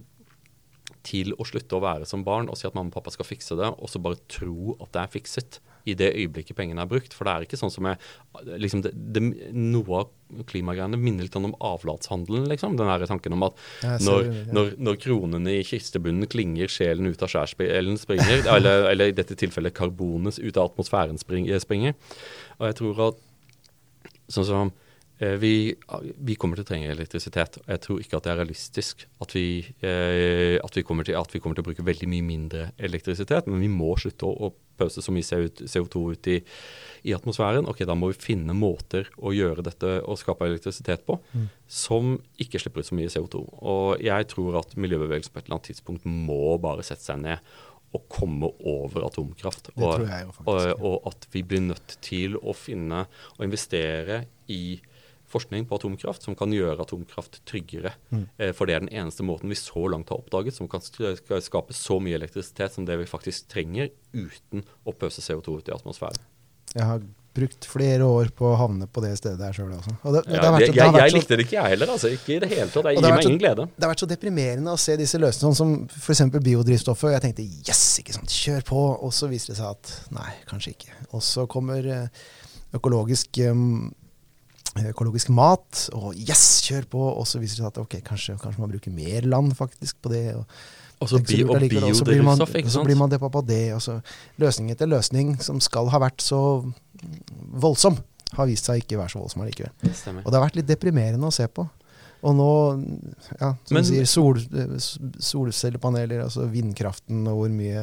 til å slutte å være som barn og si at mamma og pappa skal fikse det, og så bare tro at det er fikset i det øyeblikket pengene er brukt. For det er ikke sånn som jeg, liksom det, det, noe av klimagreiene minner litt om avlatshandelen, liksom. Den her tanken om at når, det, ja. når, når kronene i kistebunnen klinger, sjelen ut av skjærspillen springer, eller, eller i dette tilfellet karbonet ut av atmosfæren springer. Og jeg tror at sånn som Vi, vi kommer til å trenge elektrisitet. Jeg tror ikke at det er realistisk at vi, eh, at vi, kommer, til, at vi kommer til å bruke veldig mye mindre elektrisitet, men vi må slutte å, å pøse så mye C O to ut i, i atmosfæren. Ok, da må vi finne måter å gjøre dette og skape elektrisitet på mm. som ikke slipper ut så mye C O to. Og jeg tror at miljøbevegelsen på et eller annet tidspunkt må bare sette seg ned og komme over atomkraft. Det og, tror jeg jo faktisk. Og, og at vi blir nødt til å finne og investere i forskning på atomkraft som kan gjøre atomkraft tryggere. Mm. Eh, for det er den eneste måten vi så langt har oppdaget som kan skape så mye elektrisitet som det vi faktisk trenger uten å pøse C O to ut i atmosfæren. Jeg har brukt flere år på å havne på det stedet der selv også. Og det, ja, det, det, jeg jeg så, likte det ikke jeg heller, altså. Ikke i det hele tatt. Det gir meg ingen glede. Det har vært så deprimerende å se disse løsningene, som for eksempel biodrivstoffet. Og jeg tenkte, yes, ikke sant, kjør på. Og så viser det seg at, nei, kanskje ikke. Og så kommer økologisk um, økologisk mat, og yes, kjør på, og så viser det seg at ok, kanskje, kanskje man bruker mer land faktisk på det, og, og så bi- og biodrivstoff, ikke sant? Og så blir man deppa på det, og så løsning etter løsning som skal ha vært så voldsom, har vist seg ikke være så voldsom allikevel. Og det har vært litt deprimerende å se på. Og nå, ja, som du sier, sol, solcellepaneler, altså vindkraften, og hvor mye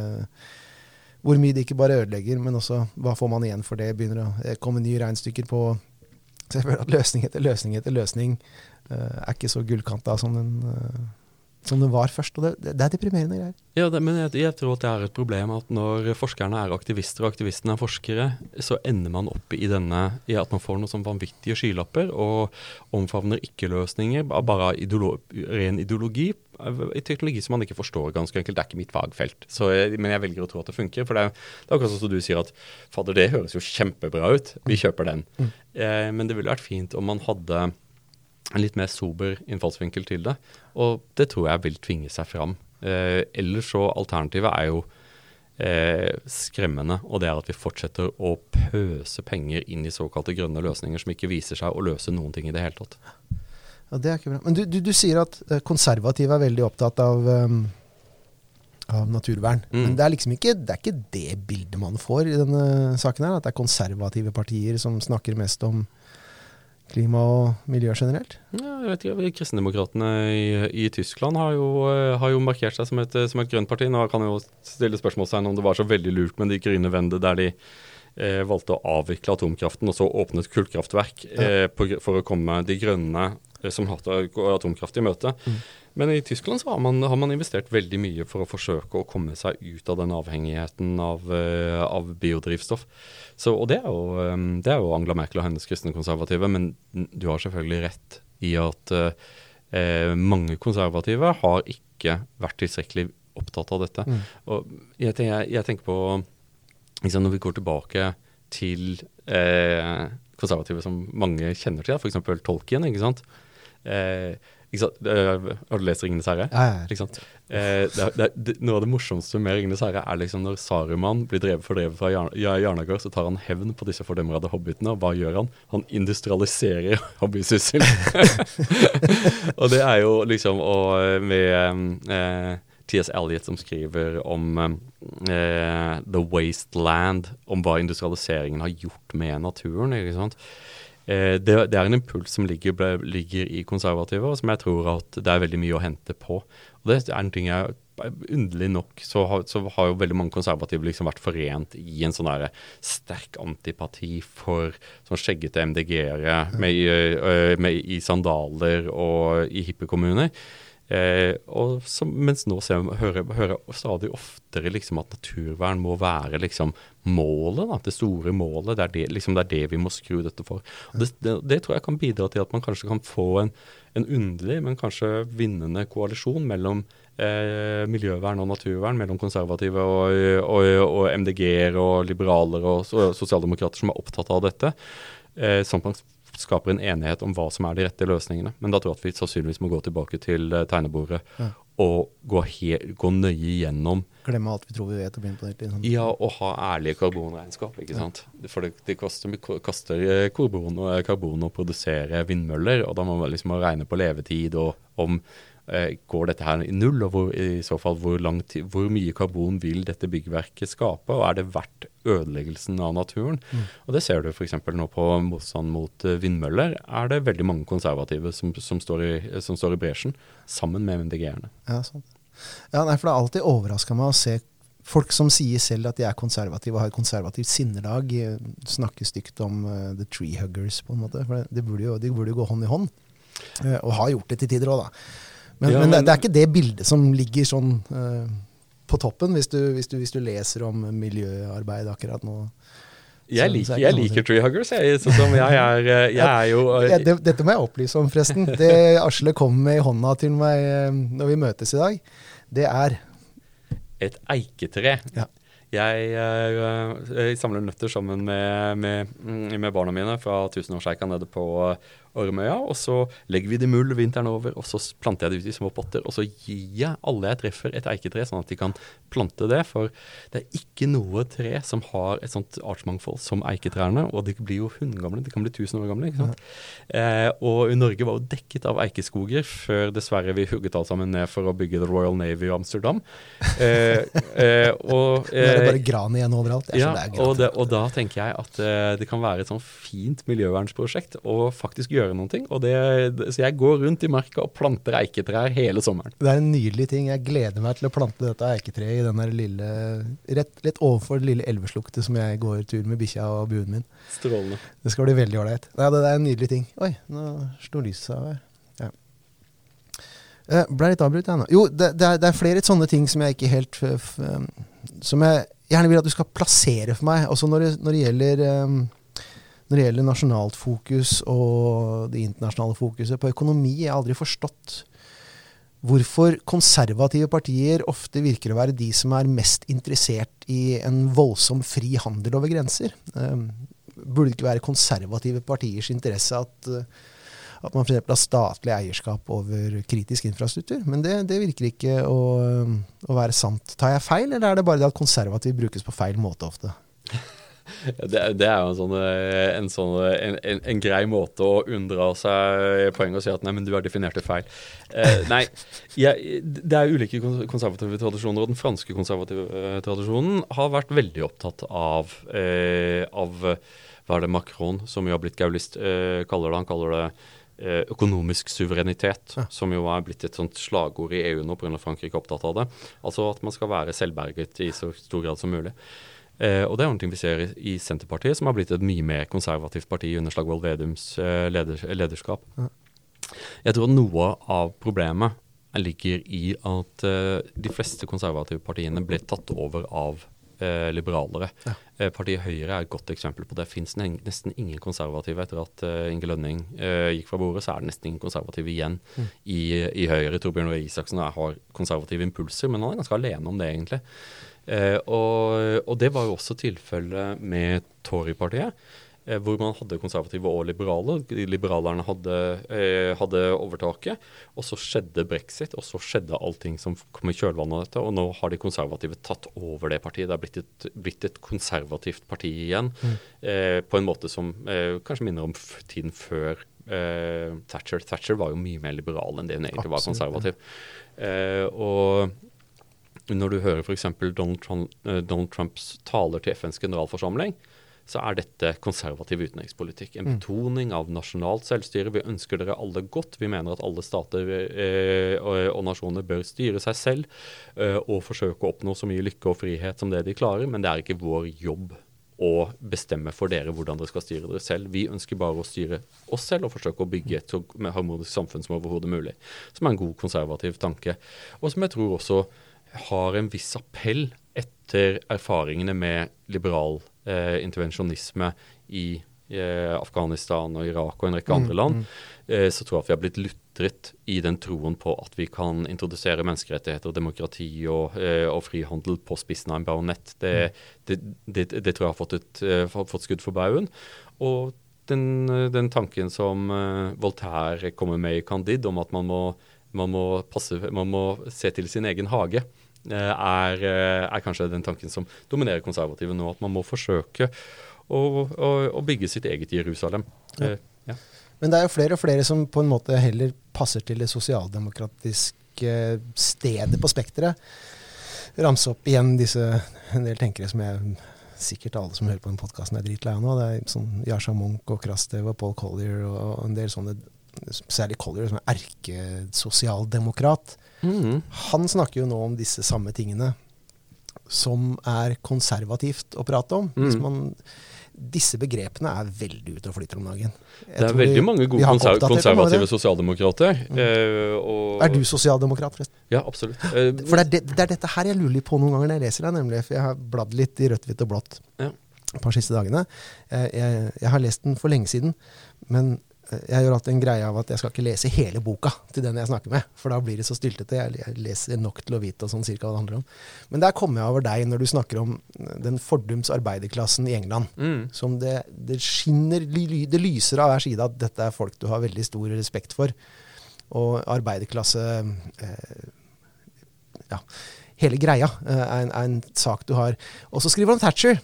hvor mye det ikke bare ødelegger, men også hva får man igjen for det, begynner å komme nye regnestykker på. Så jeg føler at løsning etter løsning etter løsning uh, er ikke så gullkanta som den, uh, som den var først. Og det, det er deprimerende greier. Ja, det, men jeg, jeg tror at det er et problem at når forskerne er aktivister og aktivistene er forskere, så ender man opp i denne, i at man får noen sånn vanvittige skylapper og omfavner ikke-løsninger, bare ideolo- ren ideologi, i teknologi som man ikke forstår ganske enkelt. Det er ikke mitt fagfelt. Så jeg, men jeg velger å tro at det funker. For det er, det er akkurat sånn som du sier at fader, det høres jo kjempebra ut. Vi kjøper den. Mm. Eh, men det ville vært fint om man hadde en litt mer sober innfallsvinkel til det. Og det tror jeg vil tvinge seg fram. Eh, ellers så alternativet er jo eh, skremmende. Og det er at vi fortsetter å pøse penger inn i såkalte grønne løsninger som ikke viser seg å løse noen ting i det hele tatt. Ja, det er ikke bra. Men du, du, du sier at konservative er veldig opptatt av, um, av naturvern. Mm. Men det er liksom ikke det, er ikke det bildet man får i denne saken her, at det er konservative partier som snakker mest om klima og miljø generelt? Ja, jeg vet ikke, Kristendemokratene i, i Tyskland har jo, har jo markert seg som et, som et grønt parti. Nå kan jeg jo stille spørsmålstegn om det var så veldig lurt med de grønne vennene der de eh, valgte å avvikle atomkraften og så åpnet kullkraftverk eh, på, for å komme de grønne som hatt atomkraft i møte. Mm. Men i Tyskland så har man, har man investert veldig mye for å forsøke å komme seg ut av den avhengigheten av, uh, av biodrivstoff. Så, og det er, jo, um, det er jo Angela Merkel og hennes kristne konservative, men du har selvfølgelig rett i at uh, uh, mange konservative har ikke vært tilstrekkelig opptatt av dette. Mm. Og jeg, tenker, jeg tenker på, liksom, når vi går tilbake til uh, konservative som mange kjenner til, for eksempel Tolkien, ikke sant? Eh, ikke sant? Eh, har du lest Ringenes herre? Ja, ja. Ikke sant? Eh, det, det, det, noe av det morsomste med Ringenes herre er liksom når Saruman blir drevet, fordrevet fra Jarnagard, så tar han hevn på disse fordømrede hobbitene, og hva gjør han? Han industrialiserer hobbysyssel. Og det er jo liksom, og med eh, T S Eliot som skriver om eh, The Wasteland, om hva industrialiseringen har gjort med naturen, ikke sant? eh, det, det er en impuls som ligger, ble, ligger i konservative, og som jeg tror at det er veldig mye å hente på. Og det er en ting jeg, underlig nok, så har, så har jo veldig mange konservative liksom vært forent i en sånn der sterk antipati for sånn skjeggete M D G-ere med, øh, med i sandaler og i hippekommuner. Eh, og så, mens nå ser, hører jeg stadig oftere liksom at naturvern må være liksom målet, da, det store målet, det er det, liksom, det er det vi må skru dette for. Og det, det, det tror jeg kan bidra til at man kanskje kan få en, en underlig, men kanskje vinnende koalisjon mellom eh, miljøvern og naturvern, mellom konservative og, og, og M D G-er og liberaler og, og sosialdemokrater som er opptatt av dette, eh, sånn at man skaper en enighet om hva som er de rette løsningene. Men da tror jeg at vi sannsynligvis må gå tilbake til uh, tegnebordet ja. og gå, he- gå nøye gjennom. Glemme alt vi tror vi vet og begynne på nytt. Sånn. Ja, og ha ærlige karbonregnskap, ikke sant? Ja. For det, det koster, koster karbon, og, karbon å produsere vindmøller, og da må man liksom regne på levetid og om eh, går dette her i null, og hvor, i så fall hvor, lang tid, hvor mye karbon vil dette byggverket skape, og er det verdt ødeleggelsen av naturen? Mm. Og det ser du for eksempel nå på motstand mot uh, vindmøller, er det veldig mange konservative som, som, står, i, som står i bresjen, sammen med M D G-erne. Ja, sant. Ja, nei, for det har alltid overrasket meg å se folk som sier selv at de er konservative og har et konservativt sinnelag, snakke stygt om uh, the tree huggers, på en måte. For det, det burde jo, de burde jo gå hånd i hånd, uh, og har gjort det til tider også, da. Men, ja, men, men det, det er ikke det bildet som ligger sånn uh, på toppen, hvis du, hvis, du, hvis du leser om miljøarbeid akkurat nå. Jeg liker, jeg liker tree huggers, jeg, sånn som jeg er, jeg er jo... Ja, det, dette må jeg opplyse om forresten. Det Asle kom med i hånda til meg når vi møtes i dag, det er... Et eiketre. Ja. Jeg, jeg, jeg samler nøtter sammen med, med, med barna mine fra tusenårseika nede på Ormøya, og så legger vi det i mull vinteren over, og så planter jeg det ut i små potter, og så gir jeg alle jeg treffer et eiketre, sånn at de kan plante det, for det er ikke noe tre som har et sånt artsmangfold som eiketrærne, og de blir jo hundegamle, de kan bli tusen år gamle, ikke sant? Ja. Eh, og i Norge var jo dekket av eikeskoger, før dessverre vi hugget alt sammen ned for å bygge The Royal Navy i Amsterdam. Eh, eh, og, eh, Nå er det bare gran igjen overalt. Det er ja, så det er og, det, og da tenker jeg at eh, det kan være et sånn fint miljøvernsprosjekt, og faktisk gjøre noen ting, og det, så jeg går rundt i marka og planter eiketrær hele sommeren. Det er en nydelig ting. Jeg gleder meg til å plante dette eiketreet i den der lille, rett, rett overfor det lille elvesluktet som jeg går tur med bikkja og buen min. Strålende. Det skal bli veldig ålreit. Ja, det, det er en nydelig ting. Oi, nå slår lyset av her. Ja. Jeg ble litt avbrutt jeg nå. Jo, det, det, er, det er flere sånne ting som jeg ikke helt f, f, som jeg gjerne vil at du skal plassere for meg, også når det, når det gjelder um, Når det gjelder nasjonalt fokus og det internasjonale fokuset på økonomi, jeg har aldri forstått hvorfor konservative partier ofte virker å være de som er mest interessert i en voldsom fri handel over grenser. Um, burde det ikke være konservative partiers interesse at, at man for eksempel har statlig eierskap over kritisk infrastruktur? Men det, det virker ikke å, å være sant. Tar jeg feil, eller er det bare det at konservativ brukes på feil måte ofte? Det, det er jo en, sånn, en, sånn, en, en, en grei måte å unndra seg poeng og si at nei, men du har definert det feil. Eh, nei, jeg, det er ulike konservative tradisjoner, og den franske konservative tradisjonen har vært veldig opptatt av, eh, av hva er det Macron, som jo har blitt gaulist, eh, kaller det. Han kaller det økonomisk suverenitet, ja. Som jo er blitt et sånt slagord i E U nå på grunn av Frankrike opptatt av det. Altså at man skal være selvberget i så stor grad som mulig. Eh, og det er jo en ting vi ser i, i Senterpartiet, som har blitt et mye mer konservativt parti under Slagvold Vedums eh, leder, lederskap. Ja. Jeg tror noe av problemet ligger i at eh, de fleste konservative partiene ble tatt over av eh, liberalere. Ja. Eh, partiet Høyre er et godt eksempel på det. Det finnes nesten ingen konservative etter at eh, Inge Lønning eh, gikk fra bordet, så er det nesten ingen konservative igjen mm. i, i Høyre. Torbjørn Røe Isaksen har konservative impulser, men han er ganske alene om det egentlig. Eh, og, og det var jo også tilfellet med Tory-partiet, eh, hvor man hadde konservative og liberale. Liberalerne hadde, eh, hadde overtaket, og så skjedde Brexit, og så skjedde allting som kom i kjølvannet av dette, og nå har de konservative tatt over det partiet. Det har blitt et, blitt et konservativt parti igjen, mm. eh, på en måte som eh, kanskje minner om f- tiden før eh, Thatcher. Thatcher var jo mye mer liberal enn det hun egentlig var konservativ. Eh, og når du hører for eksempel Donald, Trump, Donald Trumps taler til F N's generalforsamling, så er dette konservativ utenrikspolitikk. En betoning av nasjonalt selvstyre. Vi ønsker dere alle godt. Vi mener at alle stater eh, og, og nasjoner bør styre seg selv eh, og forsøke å oppnå så mye lykke og frihet som det de klarer, men det er ikke vår jobb å bestemme for dere hvordan dere skal styre dere selv. Vi ønsker bare å styre oss selv og forsøke å bygge et så harmonisk samfunn som overhodet mulig. Som er en god konservativ tanke. Og som jeg tror også har en viss appell etter erfaringene med liberal eh, intervensjonisme i eh, Afghanistan og Irak og en rekke andre land, eh, så tror jeg at vi har blitt lutret i den troen på at vi kan introdusere menneskerettigheter, demokrati og, eh, og frihandel på spissen av en bajonett. Det, det, det, det tror jeg har fått, et, uh, fått skudd for baugen. Og den, den tanken som uh, Voltaire kommer med i Candide om at man må, man må, passe, man må se til sin egen hage, Er, er kanskje den tanken som dominerer konservative nå, at man må forsøke å, å, å bygge sitt eget Jerusalem. Ja. Eh, ja. Men det er jo flere og flere som på en måte heller passer til det sosialdemokratiske stedet på spektret. Ramse opp igjen disse en del tenkere som jeg sikkert alle som hører på den podcasten er dritlei nå. Det er sånn Yasha Monk og Krastev og Paul Collier og, og en del sånne, særlig Collier som er erkesosialdemokrat. Mm. Han snakker jo nå om disse samme tingene som er konservativt å prate om. Mm. Hvis man, disse begrepene er veldig ute og flytter om dagen. Jeg det er veldig vi, mange gode konser konservative sosialdemokrater. Mm. Uh, og er du sosialdemokrat, forresten? Ja, absolutt. Uh, for det er, det, det er dette her jeg lurer litt på noen ganger når jeg leser deg, nemlig, for jeg har bladd litt i rødt, hvitt og blått ja. et par siste dagene. Uh, jeg, jeg har lest den for lenge siden, men jeg gjør alltid en greie av at jeg skal ikke lese hele boka til den jeg snakker med, for da blir det så styltete. Jeg, jeg leser nok til å vite og sånn cirka hva det handler om. Men der kommer jeg over deg når du snakker om den fordums arbeiderklassen i England. Mm. Som det, det skinner, det lyser av hver side at dette er folk du har veldig stor respekt for. Og arbeiderklasse, eh, ja, hele greia eh, er, en, er en sak du har. Og så skriver han Thatcher.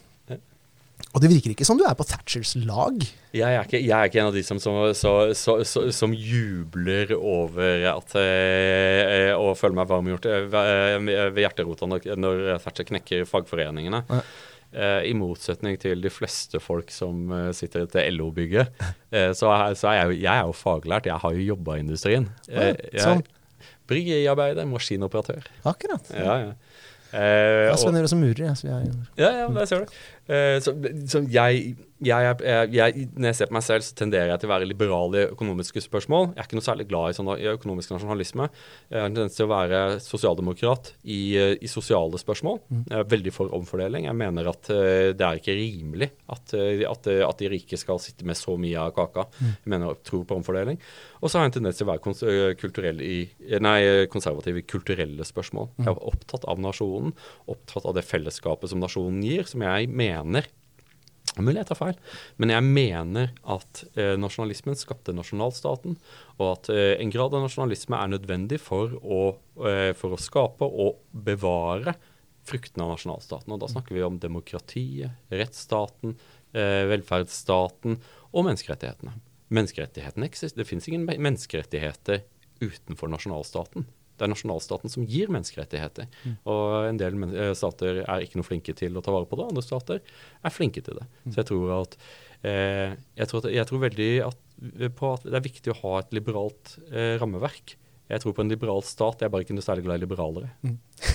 Og det virker ikke som du er på Thatchers lag. Jeg er ikke, jeg er ikke en av de som, som, så, så, så, som jubler over at eh, og føler meg varmgjort ved, ved hjerterota når, når Thatcher knekker fagforeningene. Ja. Eh, I motsetning til de fleste folk som uh, sitter i L O-bygget, eh, så, er, så er jeg, jeg er jo faglært. Jeg har jo jobbet i industrien. Eh, jeg, Bryggeriarbeider, maskinoperatør. Akkurat. Ja, ja. Eh, ja, Sven gjør det som murer. Ja, så jeg, ja, ja, der ser du. Eh, så, så jeg, jeg, jeg, jeg, når jeg ser på meg selv, så tenderer jeg til å være liberal i økonomiske spørsmål. Jeg er ikke noe særlig glad i, sånn, i økonomisk nasjonalisme. Jeg har en tendens til å være sosialdemokrat i, i sosiale spørsmål. Jeg er veldig for omfordeling. Jeg mener at uh, det er ikke rimelig at, uh, at, uh, at de rike skal sitte med så mye av kaka. Jeg mener jeg tror på omfordeling. Og så har jeg en tendens til å være kons kulturell i, nei, konservativ i kulturelle spørsmål. Jeg er opptatt av nasjonen, opptatt av det fellesskapet som nasjonen gir, som jeg mener, mulig jeg tar feil, men jeg mener at eh, nasjonalismen skapte nasjonalstaten, og at eh, en grad av nasjonalisme er nødvendig for å, eh, for å skape og bevare fruktene av nasjonalstaten. Og da snakker vi om demokratiet, rettsstaten, eh, velferdsstaten og menneskerettighetene. Menneskerettighetene eksisterer. Det finnes ingen menneskerettigheter utenfor nasjonalstaten. Det er nasjonalstaten som gir menneskerettigheter. Mm. Og en del stater er ikke noe flinke til å ta vare på det. Andre stater er flinke til det. Mm. Så jeg tror at eh, jeg, tror at, jeg tror veldig at, på at det er viktig å ha et liberalt eh, rammeverk. Jeg tror på en liberal stat. Jeg er bare ikke noe særlig glad i liberalere. Mm.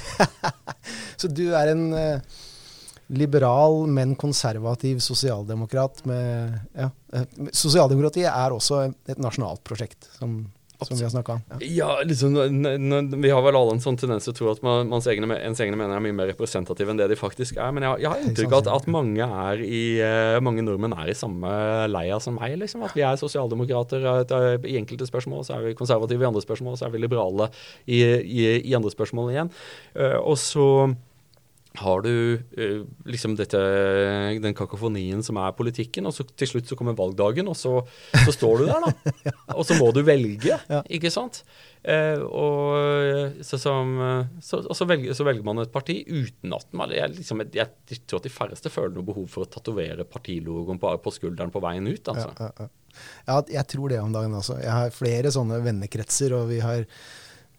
Så du er en eh, liberal, men konservativ sosialdemokrat med, ja, eh, sosialdemokratiet er også et nasjonalt prosjekt som som vi har snakket om. Ja, ja liksom, vi har vel alle en sånn tendens til å tro at man, mans egne, ens egne mener er mye mer representative enn det de faktisk er, men jeg, jeg har inntrykk av at, at mange, er i, uh, mange nordmenn er i samme leia som meg, liksom, at vi er sosialdemokrater at, uh, i enkelte spørsmål, så er vi konservative i andre spørsmål, så er vi liberale i, i, i andre spørsmål igjen. Uh, og så har du uh, liksom dette, den kakofonien som er politikken, og så til slutt så kommer valgdagen, og så, så står du der da, ja. Og så må du velge, ja. Ikke sant? Uh, og så, som, så, og så, velger, så velger man et parti uten at man, jeg, liksom, jeg, jeg tror at de færreste føler noe behov for å tatovere partilogoen på, på skulderen på veien ut, altså. Ja, ja, ja. Ja, jeg tror det om dagen altså. Jeg har flere sånne vennekretser, og vi har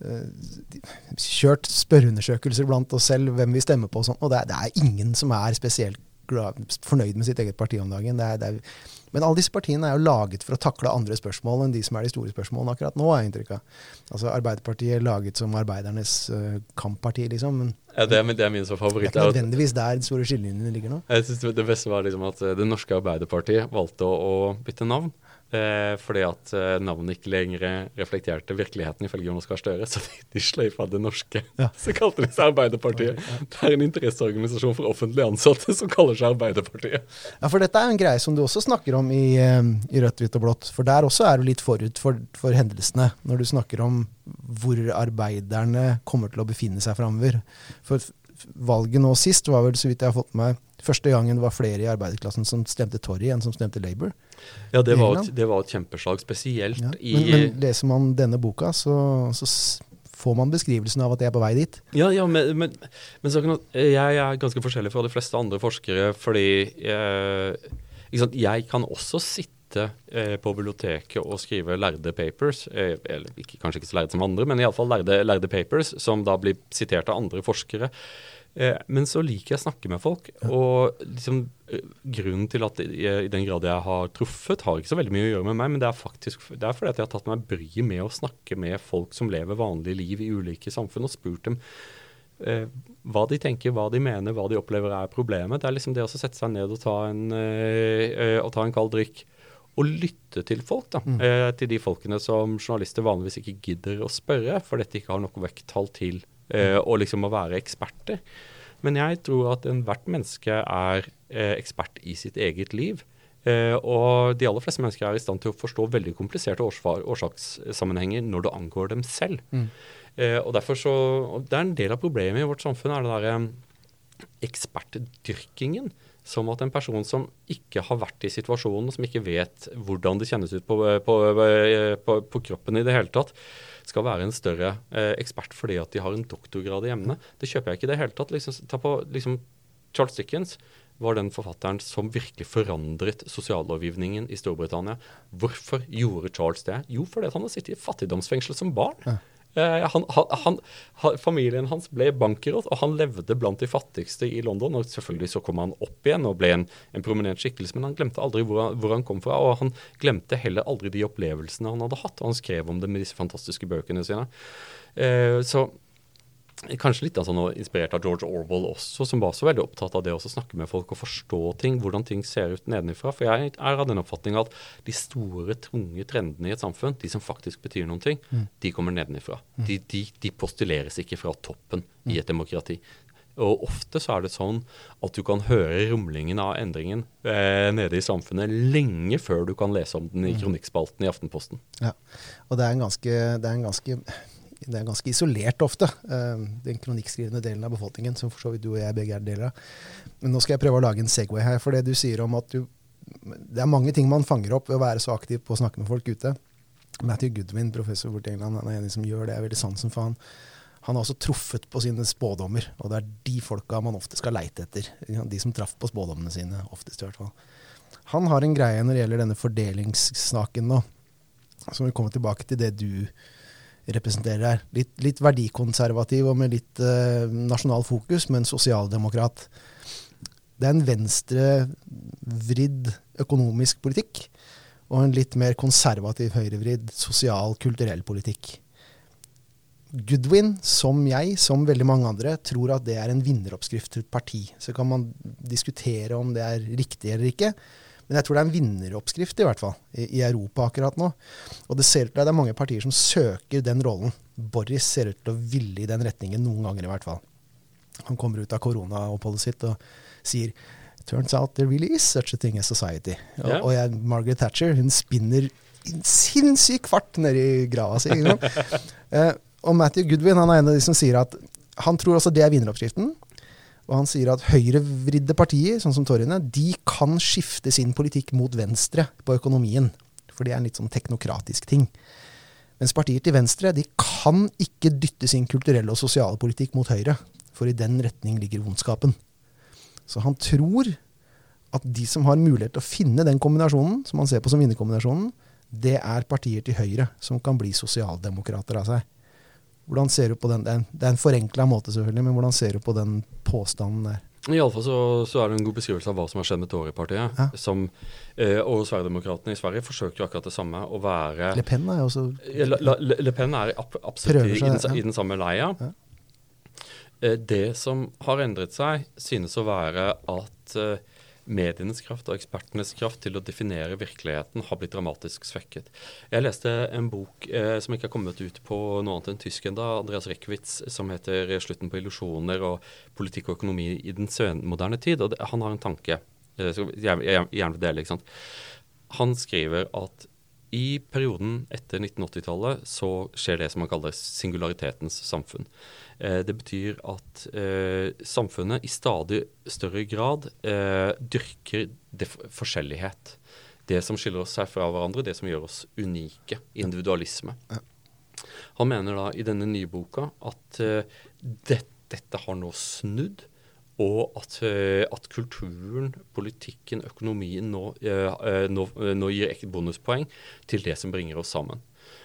kjørt spørreundersøkelser blant oss selv, hvem vi stemmer på og sånn, og det er, det er ingen som er spesielt glad, fornøyd med sitt eget parti om dagen. Det er, det er, men alle disse partiene er jo laget for å takle andre spørsmål enn de som er de store spørsmålene akkurat nå, er inntrykk av. Altså Arbeiderpartiet er laget som arbeidernes uh, kampparti, liksom. Men, ja, det er, det er min så favoritt. Det er ikke nødvendigvis der de store skillelinjene ligger nå. Jeg synes det beste var liksom at det norske Arbeiderpartiet valgte å, å bytte navn. Eh, fordi at eh, navnet ikke lenger reflekterte virkeligheten ifølge Jonas Gahr Støre, så de, de sløyfa det norske. Ja. Så kalte de seg Arbeiderpartiet. Ja. Det er en interesseorganisasjon for offentlig ansatte som kaller seg Arbeiderpartiet. Ja, for dette er en greie som du også snakker om i, i Rødt, Hvitt og Blått. For der også er du litt forut for, for hendelsene, når du snakker om hvor arbeiderne kommer til å befinne seg fremover. For valget nå sist var vel, så vidt jeg har fått med meg, første gangen det var flere i arbeiderklassen som stemte Tory enn som stemte Labour. Ja, det var, et, det var et kjempeslag, spesielt ja. i... Men, men leser man denne boka, så, så får man beskrivelsen av at jeg er på vei dit. Ja, ja men, men, men så, jeg er ganske forskjellig fra de fleste andre forskere, fordi jeg, ikke sant, jeg kan også sitte eh, på biblioteket og skrive lærde papers, eh, eller ikke, kanskje ikke så lærde som andre, men i alle fall lærde, lærde papers, som da blir sitert av andre forskere. Men så liker jeg å snakke med folk, og liksom, grunnen til at jeg, i den grad jeg har truffet, har ikke så veldig mye å gjøre med meg, men det er faktisk det er fordi at jeg har tatt meg bryet med å snakke med folk som lever vanlige liv i ulike samfunn, og spurt dem eh, hva de tenker, hva de mener, hva de opplever er problemet. Det er liksom det å sette seg ned og ta en, eh, og ta en kald drikk, og lytte til folk, da, mm. eh, til de folkene som journalister vanligvis ikke gidder å spørre, for dette ikke har nok vekttall til Uh, og liksom å være eksperter. Men jeg tror at enhvert menneske er uh, ekspert i sitt eget liv. Uh, og de aller fleste mennesker er i stand til å forstå veldig kompliserte årsvar, årsakssammenhenger når det angår dem selv. Mm. Uh, og derfor så, og det er en del av problemet i vårt samfunn, er det der um, ekspertdyrkingen. Som at en person som ikke har vært i situasjonen, som ikke vet hvordan det kjennes ut på, på, på, på kroppen i det hele tatt, skal være en større eh, ekspert fordi at de har en doktorgrad i emnet. Det kjøper jeg ikke i det hele tatt. Liksom, ta på, liksom, Charles Dickens var den forfatteren som virkelig forandret sosiallovgivningen i Storbritannia. Hvorfor gjorde Charles det? Jo, fordi han hadde sittet i fattigdomsfengsel som barn. Ja. Eh, han, han, han, familien hans ble bankerott, og han levde blant de fattigste i London. Og selvfølgelig så kom han opp igjen og ble en, en prominent skikkelse, men han glemte aldri hvor han, hvor han kom fra, og han glemte heller aldri de opplevelsene han hadde hatt, og han skrev om det med disse fantastiske bøkene sine. Eh, så kanskje litt sånn inspirert av George Orwell også, som var så veldig opptatt av det å snakke med folk og forstå ting, hvordan ting ser ut nedenifra. For jeg er av den oppfatning at de store, tunge trendene i et samfunn, de som faktisk betyr noen ting, mm. de kommer nedenifra. Mm. De, de, de postuleres ikke fra toppen mm. i et demokrati. Og ofte så er det sånn at du kan høre rumlingen av endringen eh, nede i samfunnet lenge før du kan lese om den i kronikkspalten i Aftenposten. Ja, og det er en ganske... Det er en ganske Det er ganske isolert ofte, den kronikkskrivende delen av befolkningen, som for så vidt du og jeg begge er deler av. Men nå skal jeg prøve å lage en segway her, for det du sier om at du, det er mange ting man fanger opp ved å være så aktiv på å snakke med folk ute. Matthew Goodwin, professor borte i England, han er en som gjør det, jeg er veldig sansen for han. Han har også truffet på sine spådommer, og det er de folka man ofte skal leite etter. De som traff på spådommene sine, oftest i hvert fall. Han har en greie når det gjelder denne fordelingssnaken nå, som vil komme tilbake til det du representerer her. Litt, litt verdikonservativ og med litt uh, nasjonal fokus, men sosialdemokrat. Det er en venstrevridd økonomisk politikk, og en litt mer konservativ høyrevridd sosial-kulturell politikk. Goodwin, som jeg, som veldig mange andre, tror at det er en vinneroppskrift til et parti. Så kan man diskutere om det er riktig eller ikke, men jeg tror det er en vinneroppskrift i hvert fall, i, i Europa akkurat nå. Og det ser ut til at det er mange partier som søker den rollen. Boris ser ut til å ville i den retningen noen ganger i hvert fall. Han kommer ut av koronaoppholdet sitt og sier, turns out there really is such a thing as society. Og, yeah. og jeg, Margaret Thatcher, hun spinner en sinnssyk fart nede i grava si. eh, og Matthew Goodwin, han er en av de som sier at han tror også det er vinneroppskriften. Og han sier at høyrevridde partier, sånn som Toryene, de kan skifte sin politikk mot venstre på økonomien. For det er en litt sånn teknokratisk ting. Mens partier til venstre, de kan ikke dytte sin kulturelle og sosiale politikk mot høyre. For i den retning ligger vondskapen. Så han tror at de som har mulighet til å finne den kombinasjonen, som han ser på som vinnerkombinasjonen, det er partier til høyre som kan bli sosialdemokrater av seg. Hvordan ser du på den? Det er en, det er en forenklet måte selvfølgelig, men hvordan ser du på den påstanden der? I alle fall så, så er det en god beskrivelse av hva som har skjedd med Tory-partiet. Ja. Som, eh, og Sverigedemokraterne i Sverige forsøker jo akkurat det samme, å være... Le Pen er jo også... Le, Le, Le Pen er ab, absolutt i, i, den, i den samme leia. Ja. Eh, det som har endret seg, synes å være at eh, medienes kraft og ekspertenes kraft til å definere virkeligheten har blitt dramatisk svekket. Jeg leste en bok eh, som ikke har kommet ut på noe annet enn tysk enda, Andreas Reckwitz, som heter «Slutten på illusjoner og politikk og økonomi i den senmoderne tid». Og det, han har en tanke, eh, som jeg, jeg gjerne vil dele, ikke sant? Han skriver at i perioden etter nitten åtti-tallet så skjer det som man kaller singularitetens samfunn. Eh, det betyr at eh, samfunnet i stadig større grad eh, dyrker det forskjellighet. Det som skiller oss her fra hverandre, det som gjør oss unike, individualisme. Ja. Han mener da i denne nye boka at eh, det, dette har nå snudd, og at, at kulturen, politikken, økonomien nå, nå, nå gir et bonuspoeng til det som bringer oss sammen.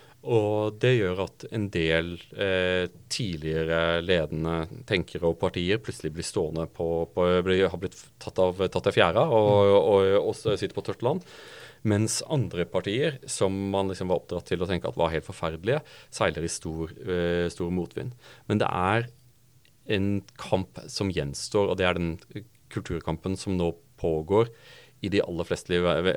Og det gjør at en del eh, tidligere ledende tenkere og partier plutselig blir stående på, på blir, har blitt tatt av, tatt av fjæra og, og, og, og sitter på tørt land. Mens andre partier, som man liksom var oppdratt til å tenke at var helt forferdelige, seiler i stor, eh, stor motvind. Men det er en kamp som gjenstår, og det er den kulturkampen som nå pågår i de aller fleste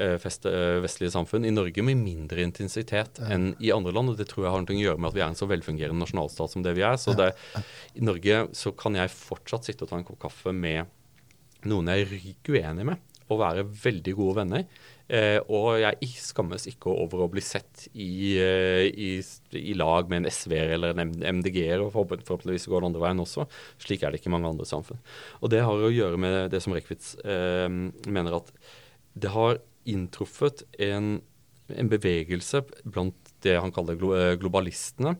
vestlige samfunn. I Norge med mindre intensitet ja. enn i andre land, og det tror jeg har noe å gjøre med at vi er en så velfungerende nasjonalstat som det vi er. Så det, i Norge så kan jeg fortsatt sitte og ta en kopp kaffe med noen jeg er rykt uenig med, og være veldig gode venner. Eh, og jeg skammes ikke over å bli sett i, i, i lag med en S V-er eller en M D G-er, og forhåpentligvis går det andre veien også. Slik er det ikke i mange andre samfunn. Og det har å gjøre med det som Reckwitz eh, mener at det har inntruffet en, en bevegelse blant det han kaller glo globalistene.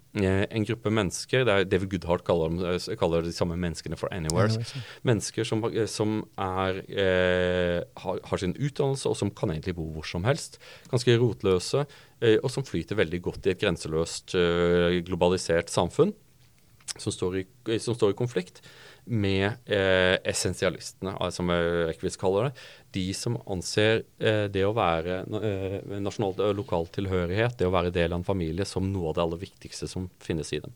En gruppe mennesker, det er David Goodhart kaller, dem, kaller de samme menneskene for anywheres. Anyways. Mennesker som, som er, eh, har, har sin utdannelse, og som kan egentlig bo hvor som helst. Ganske rotløse, eh, og som flyter veldig godt i et grenseløst, eh, globalisert samfunn, som står i, som står i konflikt med eh, essensialistene, som Reckwitz kaller det. De som anser eh, det å være eh, nasjonal og lokal tilhørighet, det å være del av en familie, som noe av det aller viktigste som finnes i dem.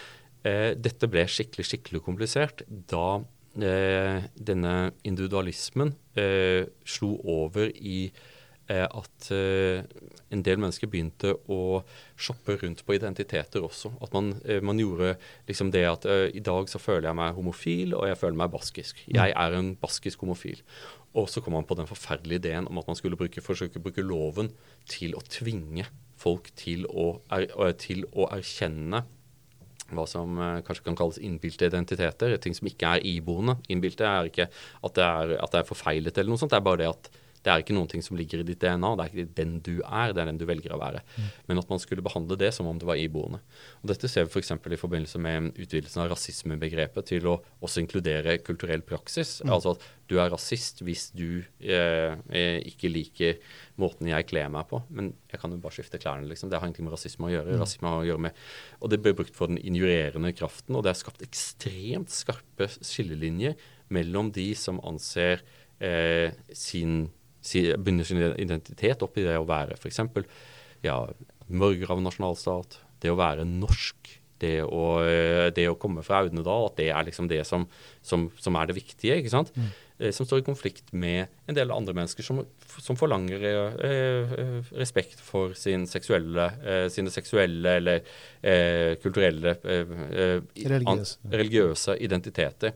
Eh, dette ble skikkelig, skikkelig komplisert da eh, denne individualismen eh, slo over i eh, at eh, en del mennesker begynte å shoppe rundt på identiteter også. At man, eh, man gjorde liksom det at eh, i dag så føler jeg meg homofil, og jeg føler meg baskisk. Jeg er en baskisk homofil. Og så kom man på den forferdelige ideen om at man skulle bruke, forsøke å bruke loven til å tvinge folk til å, er, til å erkjenne hva som eh, kanskje kan kalles innbilte identiteter, ting som ikke er iboende. Innbilte er ikke at det er, at det er forfeilet eller noe sånt, det er bare det at det er ikke noen ting som ligger i ditt D N A, det er ikke den du er, det er den du velger å være. Mm. Men at man skulle behandle det som om det var iboende. Og dette ser vi for eksempel i forbindelse med utvidelsen av rasismebegrepet til å også inkludere kulturell praksis. Mm. Altså at du er rasist hvis du eh, ikke liker måten jeg kler meg på, men jeg kan jo bare skifte klærne, liksom. Det har ingenting med rasisme å gjøre. Mm. Rasisme har å gjøre med, og det ble brukt for den injurerende kraften, og det har skapt ekstremt skarpe skillelinjer mellom de som anser eh, sin begynner sin identitet opp i det å være for eksempel ja, mørgrav nasjonalstat, det å være norsk, det å, det å komme fra Audnedal, at det er liksom det som, som, som er det viktige, ikke sant? Mm. Eh, som står i konflikt med en del andre mennesker som, som forlanger eh, respekt for sin seksuelle, eh, sine seksuelle eller eh, kulturelle eh, religiøse. An, religiøse identiteter.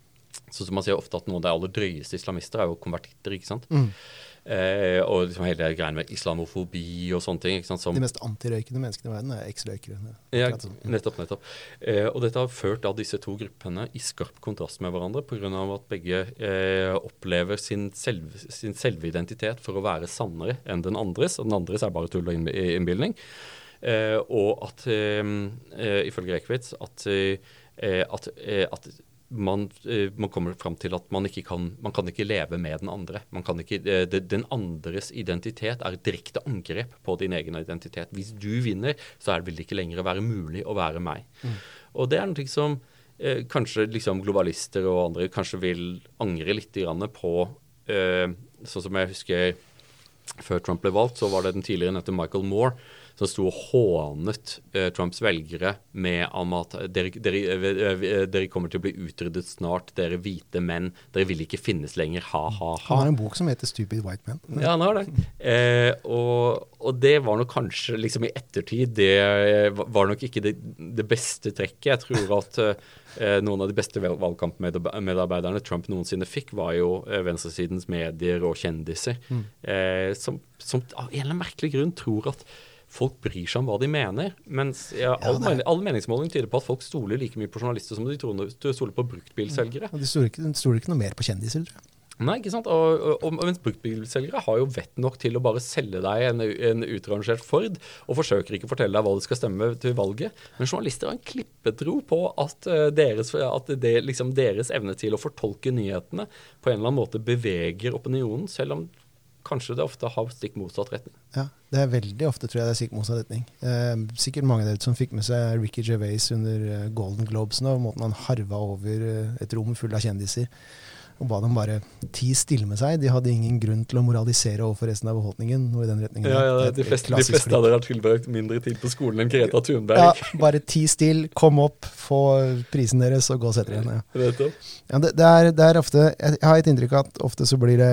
Så man ser ofte at noen av de aller drøyeste islamister er jo konvertitter, ikke sant? Mm. Eh, og liksom hele greien med islamofobi og sånne ting, ikke sant? Som, de mest antirøykende menneskene i verden er eks-røykere. Ja, nettopp, nettopp. Eh, og dette har ført av disse to gruppene i skarp kontrast med hverandre, på grunn av at begge eh, opplever sin, selv, sin selvidentitet for å være sannere enn den andres, og den andres er bare tull og innbildning. Eh, og at, eh, ifølge Reckwitz, at, eh, at, eh, at Man, eh, man kommer fram til at man ikke kan, man kan ikke leve med den andre. Man kan ikke, eh, det, den andres identitet er et direkte angrep på din egen identitet. Hvis du vinner, så er det, vil det ikke lenger være mulig å være meg. Mm. Og det er noe som eh, kanskje liksom globalister og andre kanskje vil angre litt grann på, eh, sånn som jeg husker før Trump ble valgt, så var det den tidligere nevnte Michael Moore, som sto og hånet eh, Trumps velgere med om at dere, dere, eh, dere kommer til å bli utryddet snart, dere hvite menn, dere vil ikke finnes lenger, ha, ha, ha. Han har en bok som heter Stupid White Men. Ja, han har det. Eh, og, og det var nok kanskje liksom i ettertid, det var nok ikke det, det beste trekket. Jeg tror at eh, noen av de beste valgkampmedarbeiderne Trump noensinne fikk, var jo eh, venstresidens medier og kjendiser, mm. eh, som, som av en eller annen merkelig grunn tror at folk bryr seg om hva de mener, mens ja, ja, alle, alle meningsmålinger tyder på at folk stoler like mye på journalister som de stoler på bruktbilselgere. Ja, de stoler ikke, de stoler ikke noe mer på kjendiser, tror jeg. Nei, ikke sant? Og, og, og mens bruktbilselgere har jo vett nok til å bare selge deg en, en utrangert Ford, og forsøker ikke å fortelle deg hva du skal stemme til valget. Men journalister har en klippetro på at, uh, deres, at det, liksom, deres evne til å fortolke nyhetene på en eller annen måte beveger opinionen, selv om kanskje det ofte har stikk motsatt retning. Ja, det er veldig ofte, tror jeg, det er stikk motsatt retning. Eh, sikkert mange av dere som fikk med seg Ricky Gervais under uh, Golden Globes nå, måten han harva over uh, et rom full av kjendiser, og ba dem bare ti stille med seg. De hadde ingen grunn til å moralisere overfor resten av befolkningen, noe i den retningen. Ja, ja, de fleste, de fleste av dere har tilbrakt mindre tid på skolen enn Greta Thunberg. Ja, bare ti still, kom opp, få prisen deres, og gå og sette dere igjen. Ja. Ja, det, det, er, det er ofte, jeg har et inntrykk av at ofte så blir det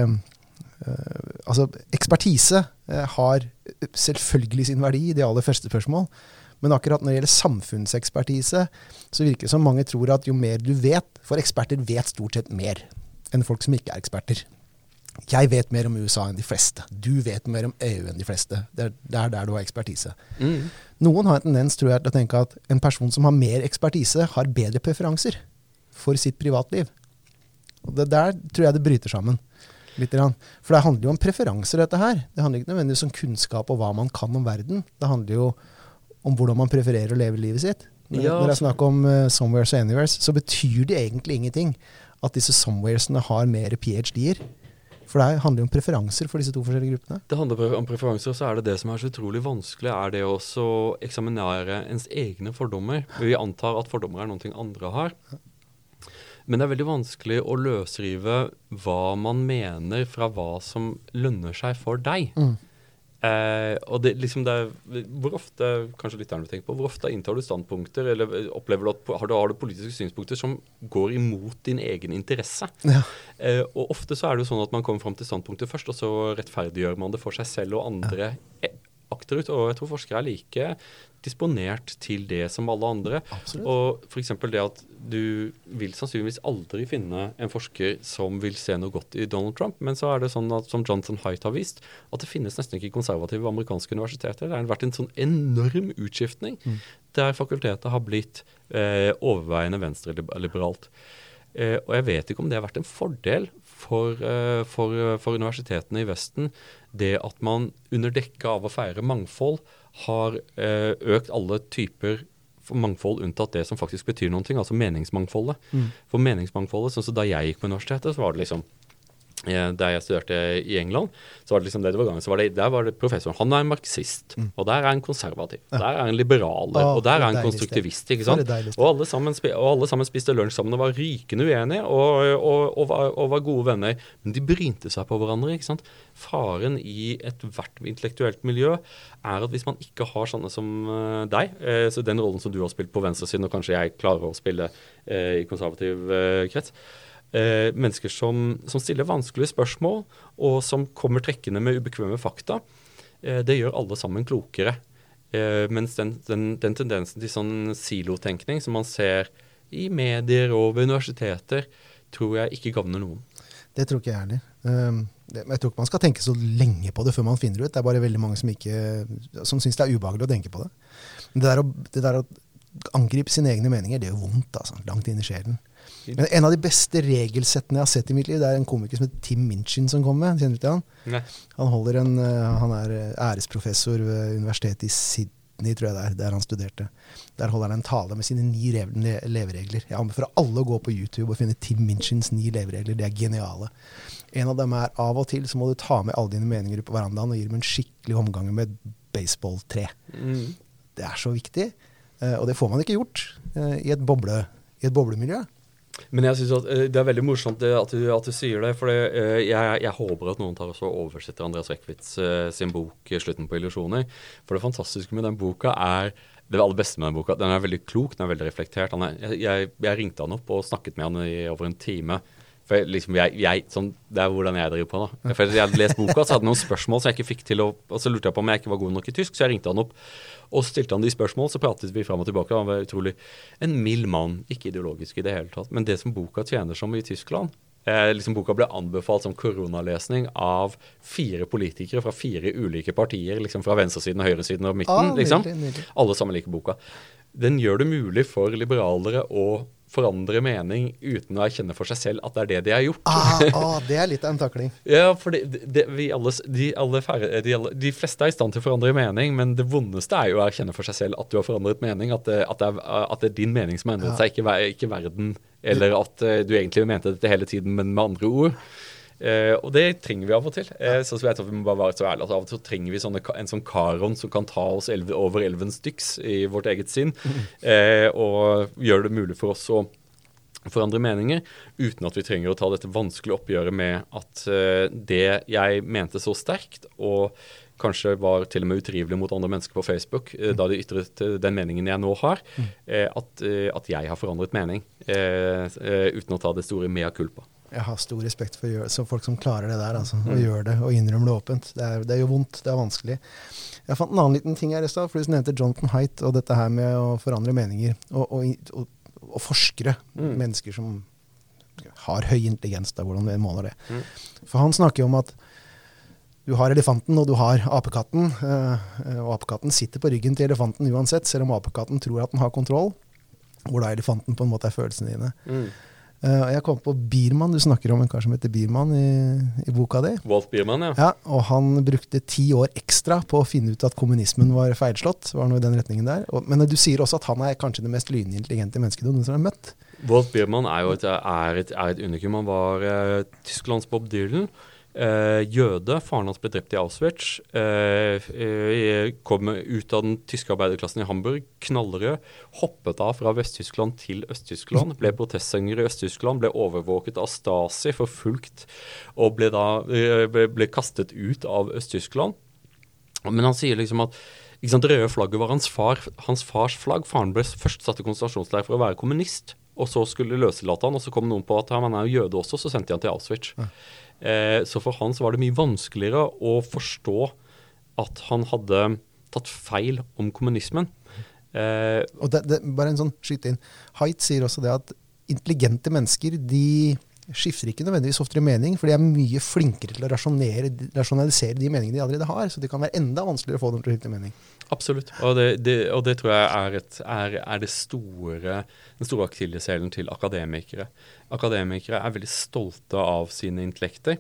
Uh, altså, ekspertise uh, har selvfølgelig sin verdi i de aller første spørsmål, men akkurat når det gjelder samfunnsekspertise, så virker det som mange tror at jo mer du vet, for eksperter vet stort sett mer enn folk som ikke er eksperter. Jeg vet mer om U S A enn de fleste. Du vet mer om E U enn de fleste. Det er, det er der du har ekspertise. Mm. Noen har en tendens, tror jeg, til å tenke at en person som har mer ekspertise, har bedre preferanser for sitt privatliv. Og det der tror jeg det bryter sammen. Litt grann. For det handler jo om preferanser, dette her. Det handler ikke nødvendigvis om kunnskap og hva man kan om verden. Det handler jo om hvordan man prefererer å leve livet sitt. Når, ja. når jeg snakker om uh, somewheres og anywheres, så betyr det egentlig ingenting at disse somewheresene har mer P H D-er. For det handler jo om preferanser for disse to forskjellige gruppene. Det handler om preferanser, og så er det det som er så utrolig vanskelig, er det også å eksaminere ens egne fordommer. Vi antar at fordommer er noe andre har. Men det er veldig vanskelig å løsrive hva man mener fra hva som lønner seg for deg. Mm. Eh, og det, liksom det er, hvor ofte, kanskje lytteren vil tenke på, hvor ofte inntar du standpunkter, eller opplever du at har du, har du politiske synspunkter som går imot din egen interesse? Ja. Eh, og ofte så er det jo sånn at man kommer frem til standpunkter først, og så rettferdiggjør man det for seg selv og andre ja. akterut. Og jeg tror forskere er like disponert til det som alle andre. Absolutt. Og for eksempel det at du vil sannsynligvis aldri finne en forsker som vil se noe godt i Donald Trump, men så er det sånn at, som Jonathan Haidt har vist, at det finnes nesten ikke konservative amerikanske universiteter. Det har vært en sånn enorm utskiftning, mm. der fakultetet har blitt eh, overveiende venstreliberalt. Eh, og jeg vet ikke om det har vært en fordel for, uh, for, uh, for universitetene i Vesten, det at man under dekke av å feire mangfold har uh, økt alle typer for mangfold unntatt det som faktisk betyr noen ting, altså meningsmangfoldet. Mm. For meningsmangfoldet, sånn som da jeg gikk på universitetet, så var det liksom da jeg studerte i England, så var det liksom det det var gangen, så var det, der var det professoren, han er en marxist, mm. og der er en konservativ, ja. der er en liberaler, oh, og der er en konstruktivist, ikke sant? Og alle, sammen, og alle sammen spiste lunsj sammen og var rykende uenige, og, og, og, var, og var gode venner, men de brynte seg på hverandre, ikke sant? Faren i et hvert intellektuelt miljø er at hvis man ikke har sånne som uh, deg, uh, så den rollen som du har spilt på venstresiden, og kanskje jeg klarer å spille uh, i konservativ uh, krets, Eh, mennesker som, som stiller vanskelige spørsmål, og som kommer trekkende med ubekvemme fakta, eh, det gjør alle sammen klokere. Eh, mens den, den, den tendensen til sånn silotenkning som man ser i medier og ved universiteter, tror jeg ikke gagner noen. Det tror ikke jeg heller. Um, det, jeg tror ikke man skal tenke så lenge på det før man finner ut. Det er bare veldig mange som, ikke, som synes det er ubehagelig å tenke på det. Men det der å, det der å angripe sine egne meninger, det er jo vondt, altså, langt inn i sjelen. Men en av de beste regelsettene jeg har sett i mitt liv, det er en komiker som heter Tim Minchin som kom med. Kjenner du til han? Nei. Han, holder en, han er æresprofessor ved universitetet i Sydney, tror jeg det er, der han studerte. Der holder han en tale med sine ni leveregler. Jeg anbefaler alle å gå på YouTube og finne Tim Minchins ni leveregler. De er geniale. En av dem er av og til så må du ta med alle dine meninger på verandaen og gi dem en skikkelig omgang med baseballtre. Mm. Det er så viktig, og det får man ikke gjort i et boble i et boblemiljø. Men jeg synes at uh, det er veldig morsomt det, at, du, at du sier det, for det, uh, jeg, jeg håper at noen tar også og oversetter Andreas Reckwitz uh, sin bok Slutten på illusjoner. For det fantastiske med den boka er, det aller beste med den boka, den er veldig klok, den er veldig reflektert. Han er, jeg, jeg, jeg ringte han opp og snakket med han i over en time. For jeg, liksom, jeg, jeg, sånn, det er hvordan jeg driver på da. For jeg hadde lest boka, så hadde jeg noen spørsmål som jeg ikke fikk til å, og så lurte jeg på om jeg ikke var god nok i tysk, så jeg ringte han opp. Og stilte han de spørsmål, så pratet vi frem og tilbake. Han var utrolig en mild mann, ikke ideologisk i det hele tatt. Men det som boka tjener som i Tyskland, eh, liksom boka ble anbefalt som koronalesning av fire politikere fra fire ulike partier, liksom fra venstresiden og høyresiden og midten, ah, liksom. Nydelig, nydelig. Alle sammen liker boka. Den gjør det mulig for liberalere å forandre mening uten å erkjenne for seg selv at det er det de har gjort. Ah, ah, det er litt av en takling. Ja, for det, det, vi alle, de, alle færre, de, alle, de fleste er i stand til å forandre mening, men det vondeste er jo å erkjenne for seg selv at du har forandret mening, at det, at det, er, at det er din mening som har endret Ja. seg, ikke, ikke verden, eller at uh, du egentlig mente dette hele tiden, men med andre ord. Uh, og det trenger vi av og til. Uh, så vet jeg at vi må bare være så ærlige. Altså, av og til trenger vi sånne, en sånn karon som kan ta oss elve, over elvens styks i vårt eget sinn, uh, og gjøre det mulig for oss å forandre meninger, uten at vi trenger å ta dette vanskelige oppgjøret med at uh, det jeg mente så sterkt, og kanskje var til og med utrivelig mot andre mennesker på Facebook, uh, da de ytret uh, den meningen jeg nå har, uh, at, uh, at jeg har forandret mening, uh, uh, uten å ta det store mea culpa. Jeg har stor respekt for gjør, så folk som klarer det der, altså, og gjør det, og innrømmer det åpent. Det er, det er jo vondt, det er vanskelig. Jeg fant en annen liten ting her i stad, for du nevnte Jonathan Haidt, og dette her med å forandre meninger, og, og, og, og forskere, mm. mennesker som har høy intelligens, da, hvordan vi måler det. Mm. For han snakker jo om at du har elefanten, og du har apekatten, og apekatten sitter på ryggen til elefanten uansett, selv om apekatten tror at den har kontroll, hvor da elefanten på en måte er følelsene dine. Mm. Uh, jeg kom på Biermann, du snakker om en kar som heter Biermann i, i boka di. Walt Biermann, ja. Ja. Og han brukte ti år ekstra på å finne ut at kommunismen var feilslått, var noe i den retningen der. Og, men du sier også at han er kanskje det mest lynende intelligente mennesket du noensinne har møtt. Walt Biermann er jo et, er et, er et unikum. Han var uh, Tysklands Bob Dylan. Uh, jøde, faren hans ble drept i Auschwitz, uh, uh, kom ut av den tyske arbeiderklassen i Hamburg, knallrød, hoppet av fra Vest-Tyskland til Øst-Tyskland, ble protestsanger i Øst-Tyskland, ble overvåket av Stasi, forfulgt, og ble da uh, ble, ble kastet ut av Øst-Tyskland. Men han sier liksom at ikke sant, det røde flagget var hans, far, hans fars flagg. Faren ble først satt i konsentrasjonsleir for å være kommunist, og så skulle løslate han, og så kom noen på at han er jo jøde også, så sendte de han til Auschwitz. Ja. Eh, så for han så var det mye vanskeligere å forstå at han hadde tatt feil om kommunismen. Eh, og det, det, bare en sånn skyte inn. Haidt sier også det at intelligente mennesker, de skifter ikke nødvendigvis oftere mening, for de er mye flinkere til å rasjonalisere de meningene de allerede har, så det kan være enda vanskeligere å få dem til å skifte mening. Absolutt, og det, det, og det tror jeg er, et, er, er det store, den store akilleshælen til akademikere. Akademikere er veldig stolte av sine intellekter,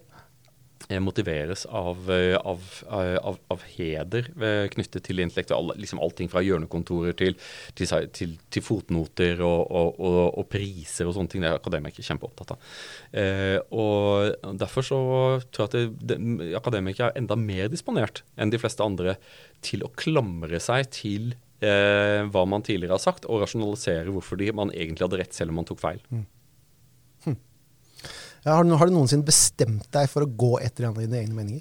motiveres av, av, av, av heder knyttet til intellekt, liksom allting fra hjørnekontorer til, til, til, til fotnoter og, og, og, og priser og sånne ting. Det er akademikere kjempeopptatt av. Eh, og derfor så tror jeg at det, det, akademikere er enda mer disponert enn de fleste andre til å klamre seg til eh, hva man tidligere har sagt, og rasjonalisere hvorfor de, man egentlig hadde rett selv om man tok feil. Mm. Hm. Ja, har, du, har du noensinne bestemt deg for å gå etter dine egne meninger?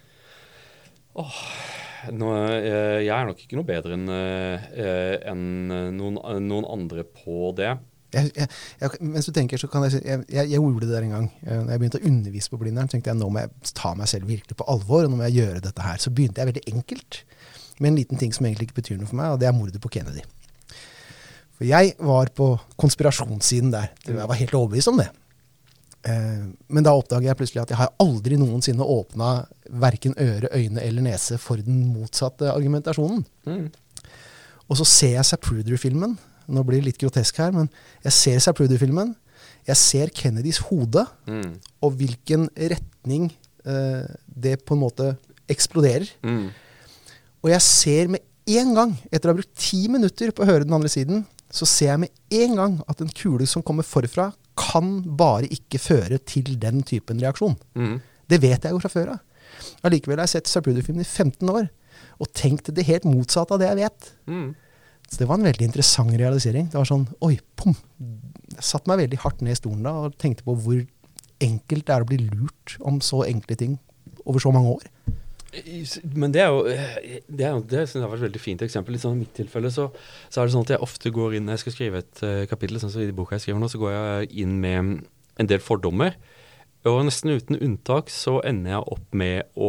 Åh, nå, eh, jeg er nok ikke noe bedre enn eh, en noen, noen andre på det. Jeg, jeg, jeg, mens du tenker, så kan jeg si, jeg, jeg, jeg gjorde det der en gang. Når jeg begynte å undervise på Blindern, tenkte jeg, nå må jeg ta meg selv virkelig på alvor, og nå må jeg gjøre dette her. Så begynte jeg veldig enkelt, med en liten ting som egentlig ikke betyr noe for meg, og det er mordet på Kennedy. For jeg var på konspirasjonssiden der. Jeg var helt overbevist om det. Men da oppdager jeg plutselig at jeg har aldri noensinne åpnet hverken øre, øyne eller nese for den motsatte argumentasjonen. Mm. Og så ser jeg Zapruder-filmen. Nå blir det litt grotesk her, men jeg ser Zapruder-filmen. Jeg ser Kennedys hode, mm. og hvilken retning uh, det på en måte eksploderer. Mm. Og jeg ser med en gang, etter å ha brukt ti minutter på å høre den andre siden, så ser jeg med en gang at en kule som kommer forfra, kan bare ikke føre til den typen reaksjon. Mm. Det vet jeg jo fra før av. Allikevel har jeg sett Zapruder-filmen i femten år, og tenkt det helt motsatt av det jeg vet. Mm. Så det var en veldig interessant realisering. Det var sånn, oi, pom. Jeg satt meg veldig hardt ned i stolen da, og tenkte på hvor enkelt det er å bli lurt om så enkle ting over så mange år. Men det er jo, det er jo, det synes jeg var et veldig fint eksempel. I sånn, mitt tilfelle så, så er det sånn at jeg ofte går inn, når jeg skal skrive et uh, kapittel, sånn som i boka jeg skriver nå, så går jeg inn med en del fordommer. Og nesten uten unntak så ender jeg opp med å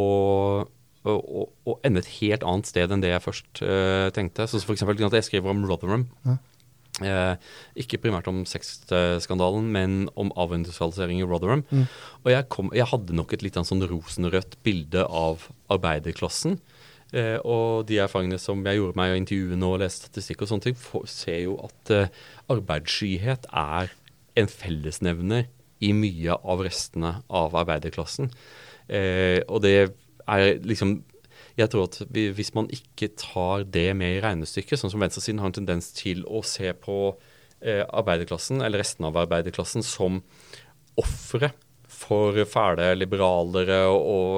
og, og ende et helt annet sted enn det jeg først uh, tenkte. Så for eksempel at jeg skriver om Rotherham. Ja. Uh, ikke primært om sexskandalen, men om avindustrialisering i Rotherham. Mm. Og jeg, kom, jeg hadde nok et litt sånn rosenrødt bilde av arbeiderklassen. Uh, og de erfaringene som jeg gjorde meg i intervjuene og leste statistikk og sånne ting, for, ser jo at uh, arbeidsskyhet er en fellesnevner i mye av restene av arbeiderklassen. Uh, og det er liksom, jeg tror at vi, hvis man ikke tar det med i regnestykket, sånn som venstresiden har en tendens til å se på eh, arbeiderklassen, eller resten av arbeiderklassen, som offre for fæle liberalere og,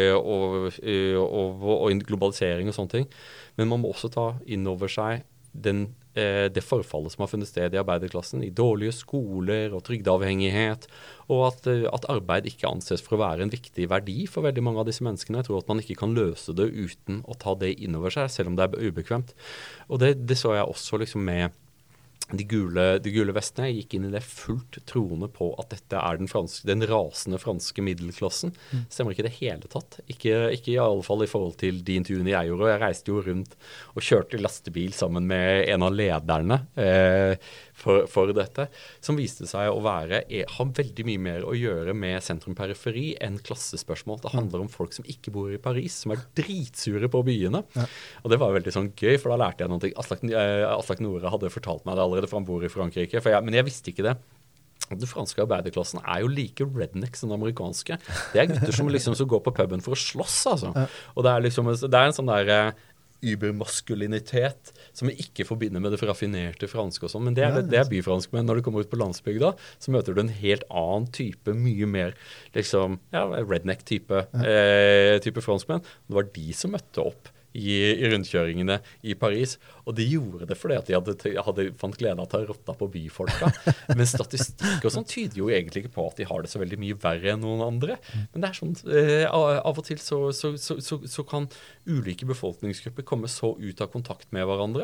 og, og, og, og globalisering og sånne ting. Men man må også ta inn over seg den, eh, det forfallet som har funnet sted i arbeiderklassen, i dårlige skoler og trygdeavhengighet, og at, at arbeid ikke anses for å være en viktig verdi for veldig mange av disse menneskene. Jeg tror at man ikke kan løse det uten å ta det inn over seg, selv om det er ubekvemt. Og det, det så jeg også liksom med de gule, de gule vestene. Jeg gikk inn i det fullt troende på at dette er den, franske, den rasende franske middelklassen. Mm. Stemmer ikke det hele tatt. Ikke, ikke i alle fall i forhold til de intervjuene jeg gjorde. Jeg reiste jo rundt og kjørte lastebil sammen med en av lederne eh, for, for dette, som viste seg å være, har veldig mye mer å gjøre med sentrum-periferi enn klassespørsmål. Det handler om folk som ikke bor i Paris, som er dritsure på byene. Ja. Og det var veldig sånn gøy, for da lærte jeg noe. Aslak, eh, Aslak Nore hadde fortalt meg det allerede fra han bor i Frankrike, for jeg, men jeg visste ikke det. Den franske arbeiderklassen er jo like redneck som den amerikanske. Det er gutter som liksom så går på puben for å slåss, altså. Ja. Og det er liksom, det er en sånn der uh, übermaskulinitet som vi ikke forbinder med det raffinerte franske og sånn, men det er, ja, det er byfransk. Men når du kommer ut på landsbygda, så møter du en helt annen type, mye mer liksom, ja, redneck-type ja. eh, type franskmenn. Det var de som møtte opp I, i rundkjøringene i Paris, og de gjorde det fordi at de hadde, hadde fant glede av å ta rotta på byfolka. Men statistikk og sånn tyder jo egentlig ikke på at de har det så veldig mye verre enn noen andre. Men det er sånn, eh, av og til så, så, så, så, så kan ulike befolkningsgrupper komme så ut av kontakt med hverandre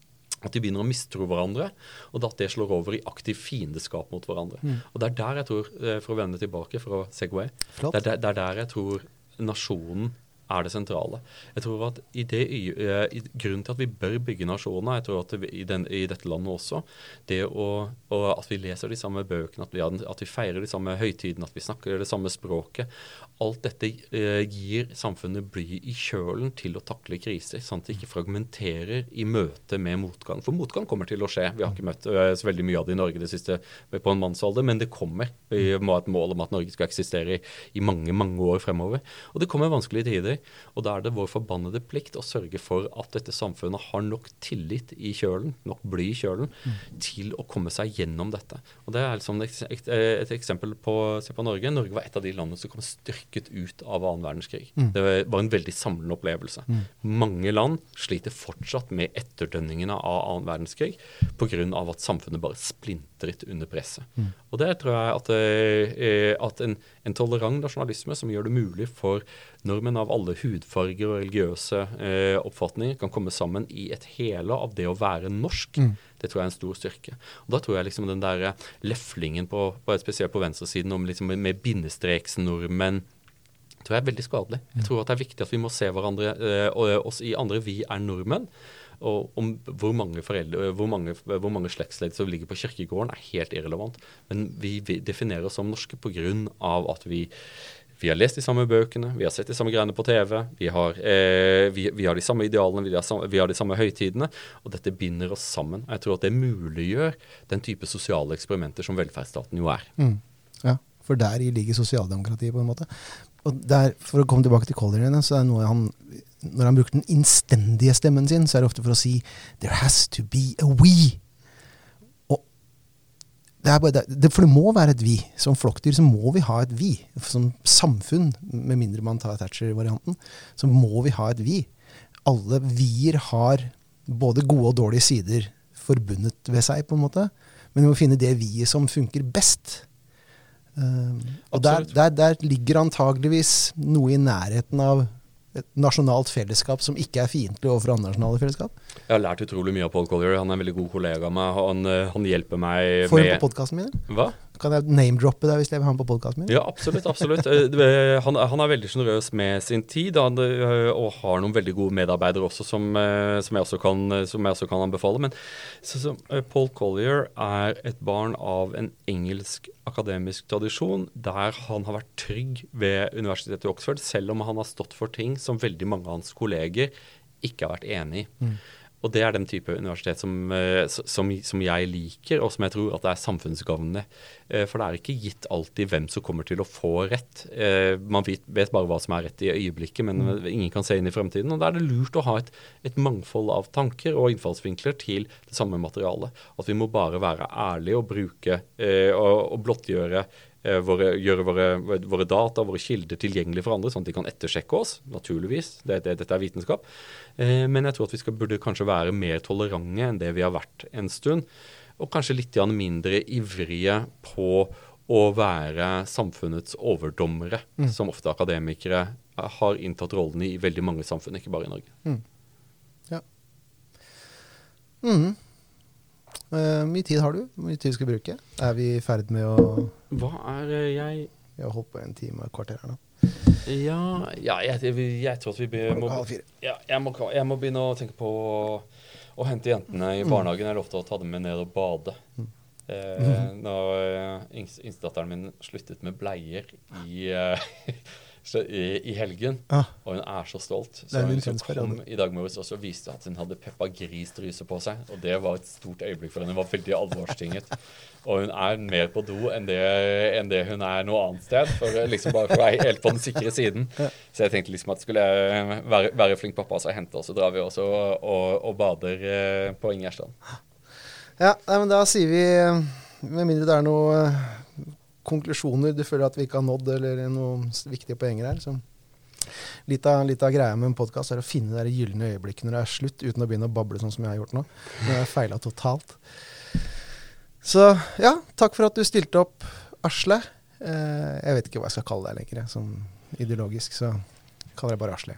at de begynner å mistro hverandre, og at det slår over i aktiv fiendeskap mot hverandre. Mm. Og det er der jeg tror, for å vende tilbake, for å segway, det er, der, det er der jeg tror nasjonen er det sentrale. Jeg tror at i det, i, grunnen til at vi bør bygge nasjoner, jeg tror at i, den, i dette landet også, det å, og at vi leser de samme bøkene, at vi, at vi feirer de samme høytidene, at vi snakker det samme språket, alt dette eh, gir samfunnet bly i kjølen til å takle kriser, sånn at det ikke fragmenterer i møte med motgang. For motgang kommer til å skje. Vi har ikke møtt uh, så veldig mye av det i Norge det siste på en mannsalder, men det kommer. Vi må ha et mål om at Norge skal eksistere i, i mange, mange år fremover. Og det kommer vanskelige tider. Og da er det vår forbannede plikt å sørge for at dette samfunnet har nok tillit i kjølen, nok bly i kjølen, mm. til å komme seg gjennom dette. Og det er liksom et, et, et eksempel på, se på Norge. Norge var et av de landene som kom styrket ut av annen verdenskrig. Mm. Det var en veldig samlende opplevelse. Mm. Mange land sliter fortsatt med etterdønningene av annen verdenskrig på grunn av at samfunnet bare splintret under presset. Mm. Og det tror jeg at, at en, en tolerant nasjonalisme som gjør det mulig for nordmenn av alle hudfarger og religiøse eh, oppfatninger kan komme sammen i et hele av det å være norsk. Mm. Det tror jeg er en stor styrke. Og da tror jeg liksom den der leflingen på, på spesielt på venstresiden om liksom med bindestreksnordmenn tror jeg er veldig skadelig. Mm. Jeg tror at det er viktig at vi må se hverandre eh, og oss i andre vi er nordmenn. Og om hvor mange foreldre, hvor mange, hvor mange slektsledd som ligger på kirkegården er helt irrelevant. Men vi, vi definerer oss som norske på grunn av at vi Vi har lest de samme bøkene, vi har sett de samme greiene på T V, vi har, eh, vi, vi har de samme idealene, vi har, samme, vi har de samme høytidene, og dette binder oss sammen. Jeg tror at det muliggjør den type sosiale eksperimenter som velferdsstaten jo er. Mm. Ja, for der ligger sosialdemokratiet på en måte. Og der, for å komme tilbake til Collier, så er det noe han, når han bruker den innstendige stemmen sin, så er det ofte for å si «There has to be a we». Det er bare, det, for det må være et vi. Som flokkdyr så må vi ha et vi. Som samfunn, med mindre man tar Thatcher-varianten, så må vi ha et vi. Alle vier har både gode og dårlige sider forbundet ved seg, på en måte. Men vi må finne det vi som funker best. Uh, og der, der, der ligger antageligvis noe i nærheten av et nasjonalt fellesskap som ikke er fiendtlig overfor andre nasjonale fellesskap. Jeg har lært utrolig mye av Paul Collier. Han er en veldig god kollega av meg. Han, han hjelper meg Får med... han på podcasten min? Hva? Kan jeg name-droppe deg hvis jeg vil ha han på podcasten min? Ja, absolutt, absolutt. han, han er veldig generøs med sin tid, han, og har noen veldig gode medarbeidere også, som, som, jeg, også kan, som jeg også kan anbefale. Men så, så, Paul Collier er et barn av en engelsk akademisk tradisjon, der han har vært trygg ved Universitetet i Oxford, selv om han har stått for ting som veldig mange av hans kolleger ikke har vært enig i. Mm. Og det er den type universitet som, som, som jeg liker, og som jeg tror at det er samfunnsgavnende. For det er ikke gitt alltid hvem som kommer til å få rett. Man vet, vet bare hva som er rett i øyeblikket, men mm. ingen kan se inn i fremtiden. Og da er det lurt å ha et, et mangfold av tanker og innfallsvinkler til det samme materialet. At vi må bare være ærlige og bruke og, og blottgjøre Våre, gjøre våre, våre data, våre kilder tilgjengelige for andre, sånn at de kan ettersjekke oss, naturligvis. Det, det, dette er vitenskap. Eh, men jeg tror at vi skal, burde kanskje være mer tolerante enn det vi har vært en stund, og kanskje litt mindre ivrige på å være samfunnets overdommere, mm. som ofte akademikere har inntatt rollen i veldig mange samfunn, ikke bare i Norge. Mm. Ja. Mhm. Uh, mye tid har du? Hvor mye tid skal vi bruke? Er vi i ferd med å... Hva er jeg... Jeg har holdt på en time og et kvarter her nå. Ja, ja jeg, jeg, jeg tror at vi be, må... Ja, jeg, må jeg må begynne å tenke på å, å hente jentene i barnehagen. Jeg har lov til å ta dem med ned og bade. Mm. Eh, når yngst, yngstdatteren min sluttet med bleier i... Uh, I, i helgen, ah. og hun er så stolt. Så hun liksom kom i dag morges og så viste at hun hadde Peppa Gris-dryse på seg, og det var et stort øyeblikk for henne. Hun var veldig alvorstynget. Og hun er mer på do enn det, enn det hun er noe annet sted, for liksom bare for å være helt på den sikre siden. Så jeg tenkte liksom at skulle jeg være, være flink pappa, så hente oss, så drar vi også og, og, og bader eh, på Ingerstrand. Ja, men da sier vi, med mindre det er noe konklusjoner du føler at vi ikke har nådd, eller noen viktige poenger her. Så litt av, litt av greia med en podcast er å finne det gyllene øyeblikket når det er slutt, uten å begynne å bable sånn som jeg har gjort nå. Nå har jeg feilet totalt. Så ja, takk for at du stilte opp, Asle. Eh, jeg vet ikke hva jeg skal kalle deg lenger, sånn ideologisk, så kaller jeg bare Asle.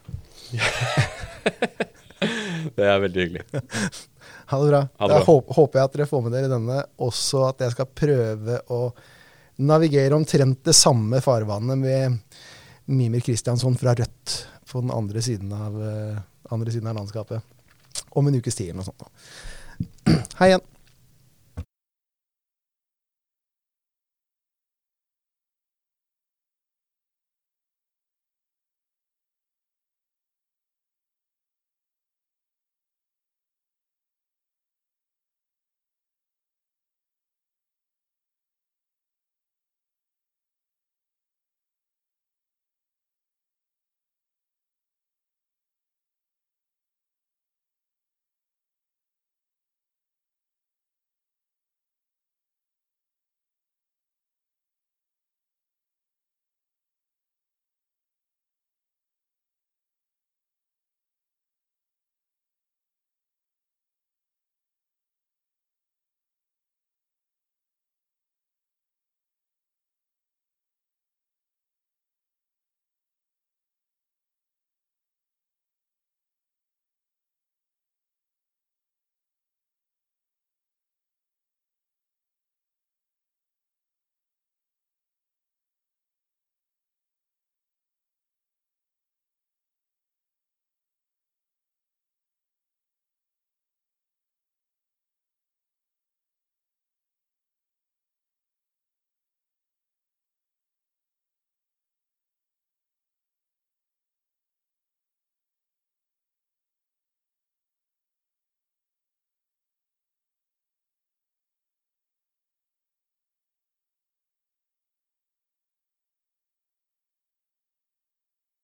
Det er veldig hyggelig. Ha det bra. Ha det bra. Da håper, håper jeg at dere får med dere denne, også at jeg skal prøve å navigere omtrent det samme farvannet med Mimir Kristiansson fra Rødt på den andre siden av, uh, andre siden av landskapet. Om en ukes tid eller noe sånt. Hei igjen.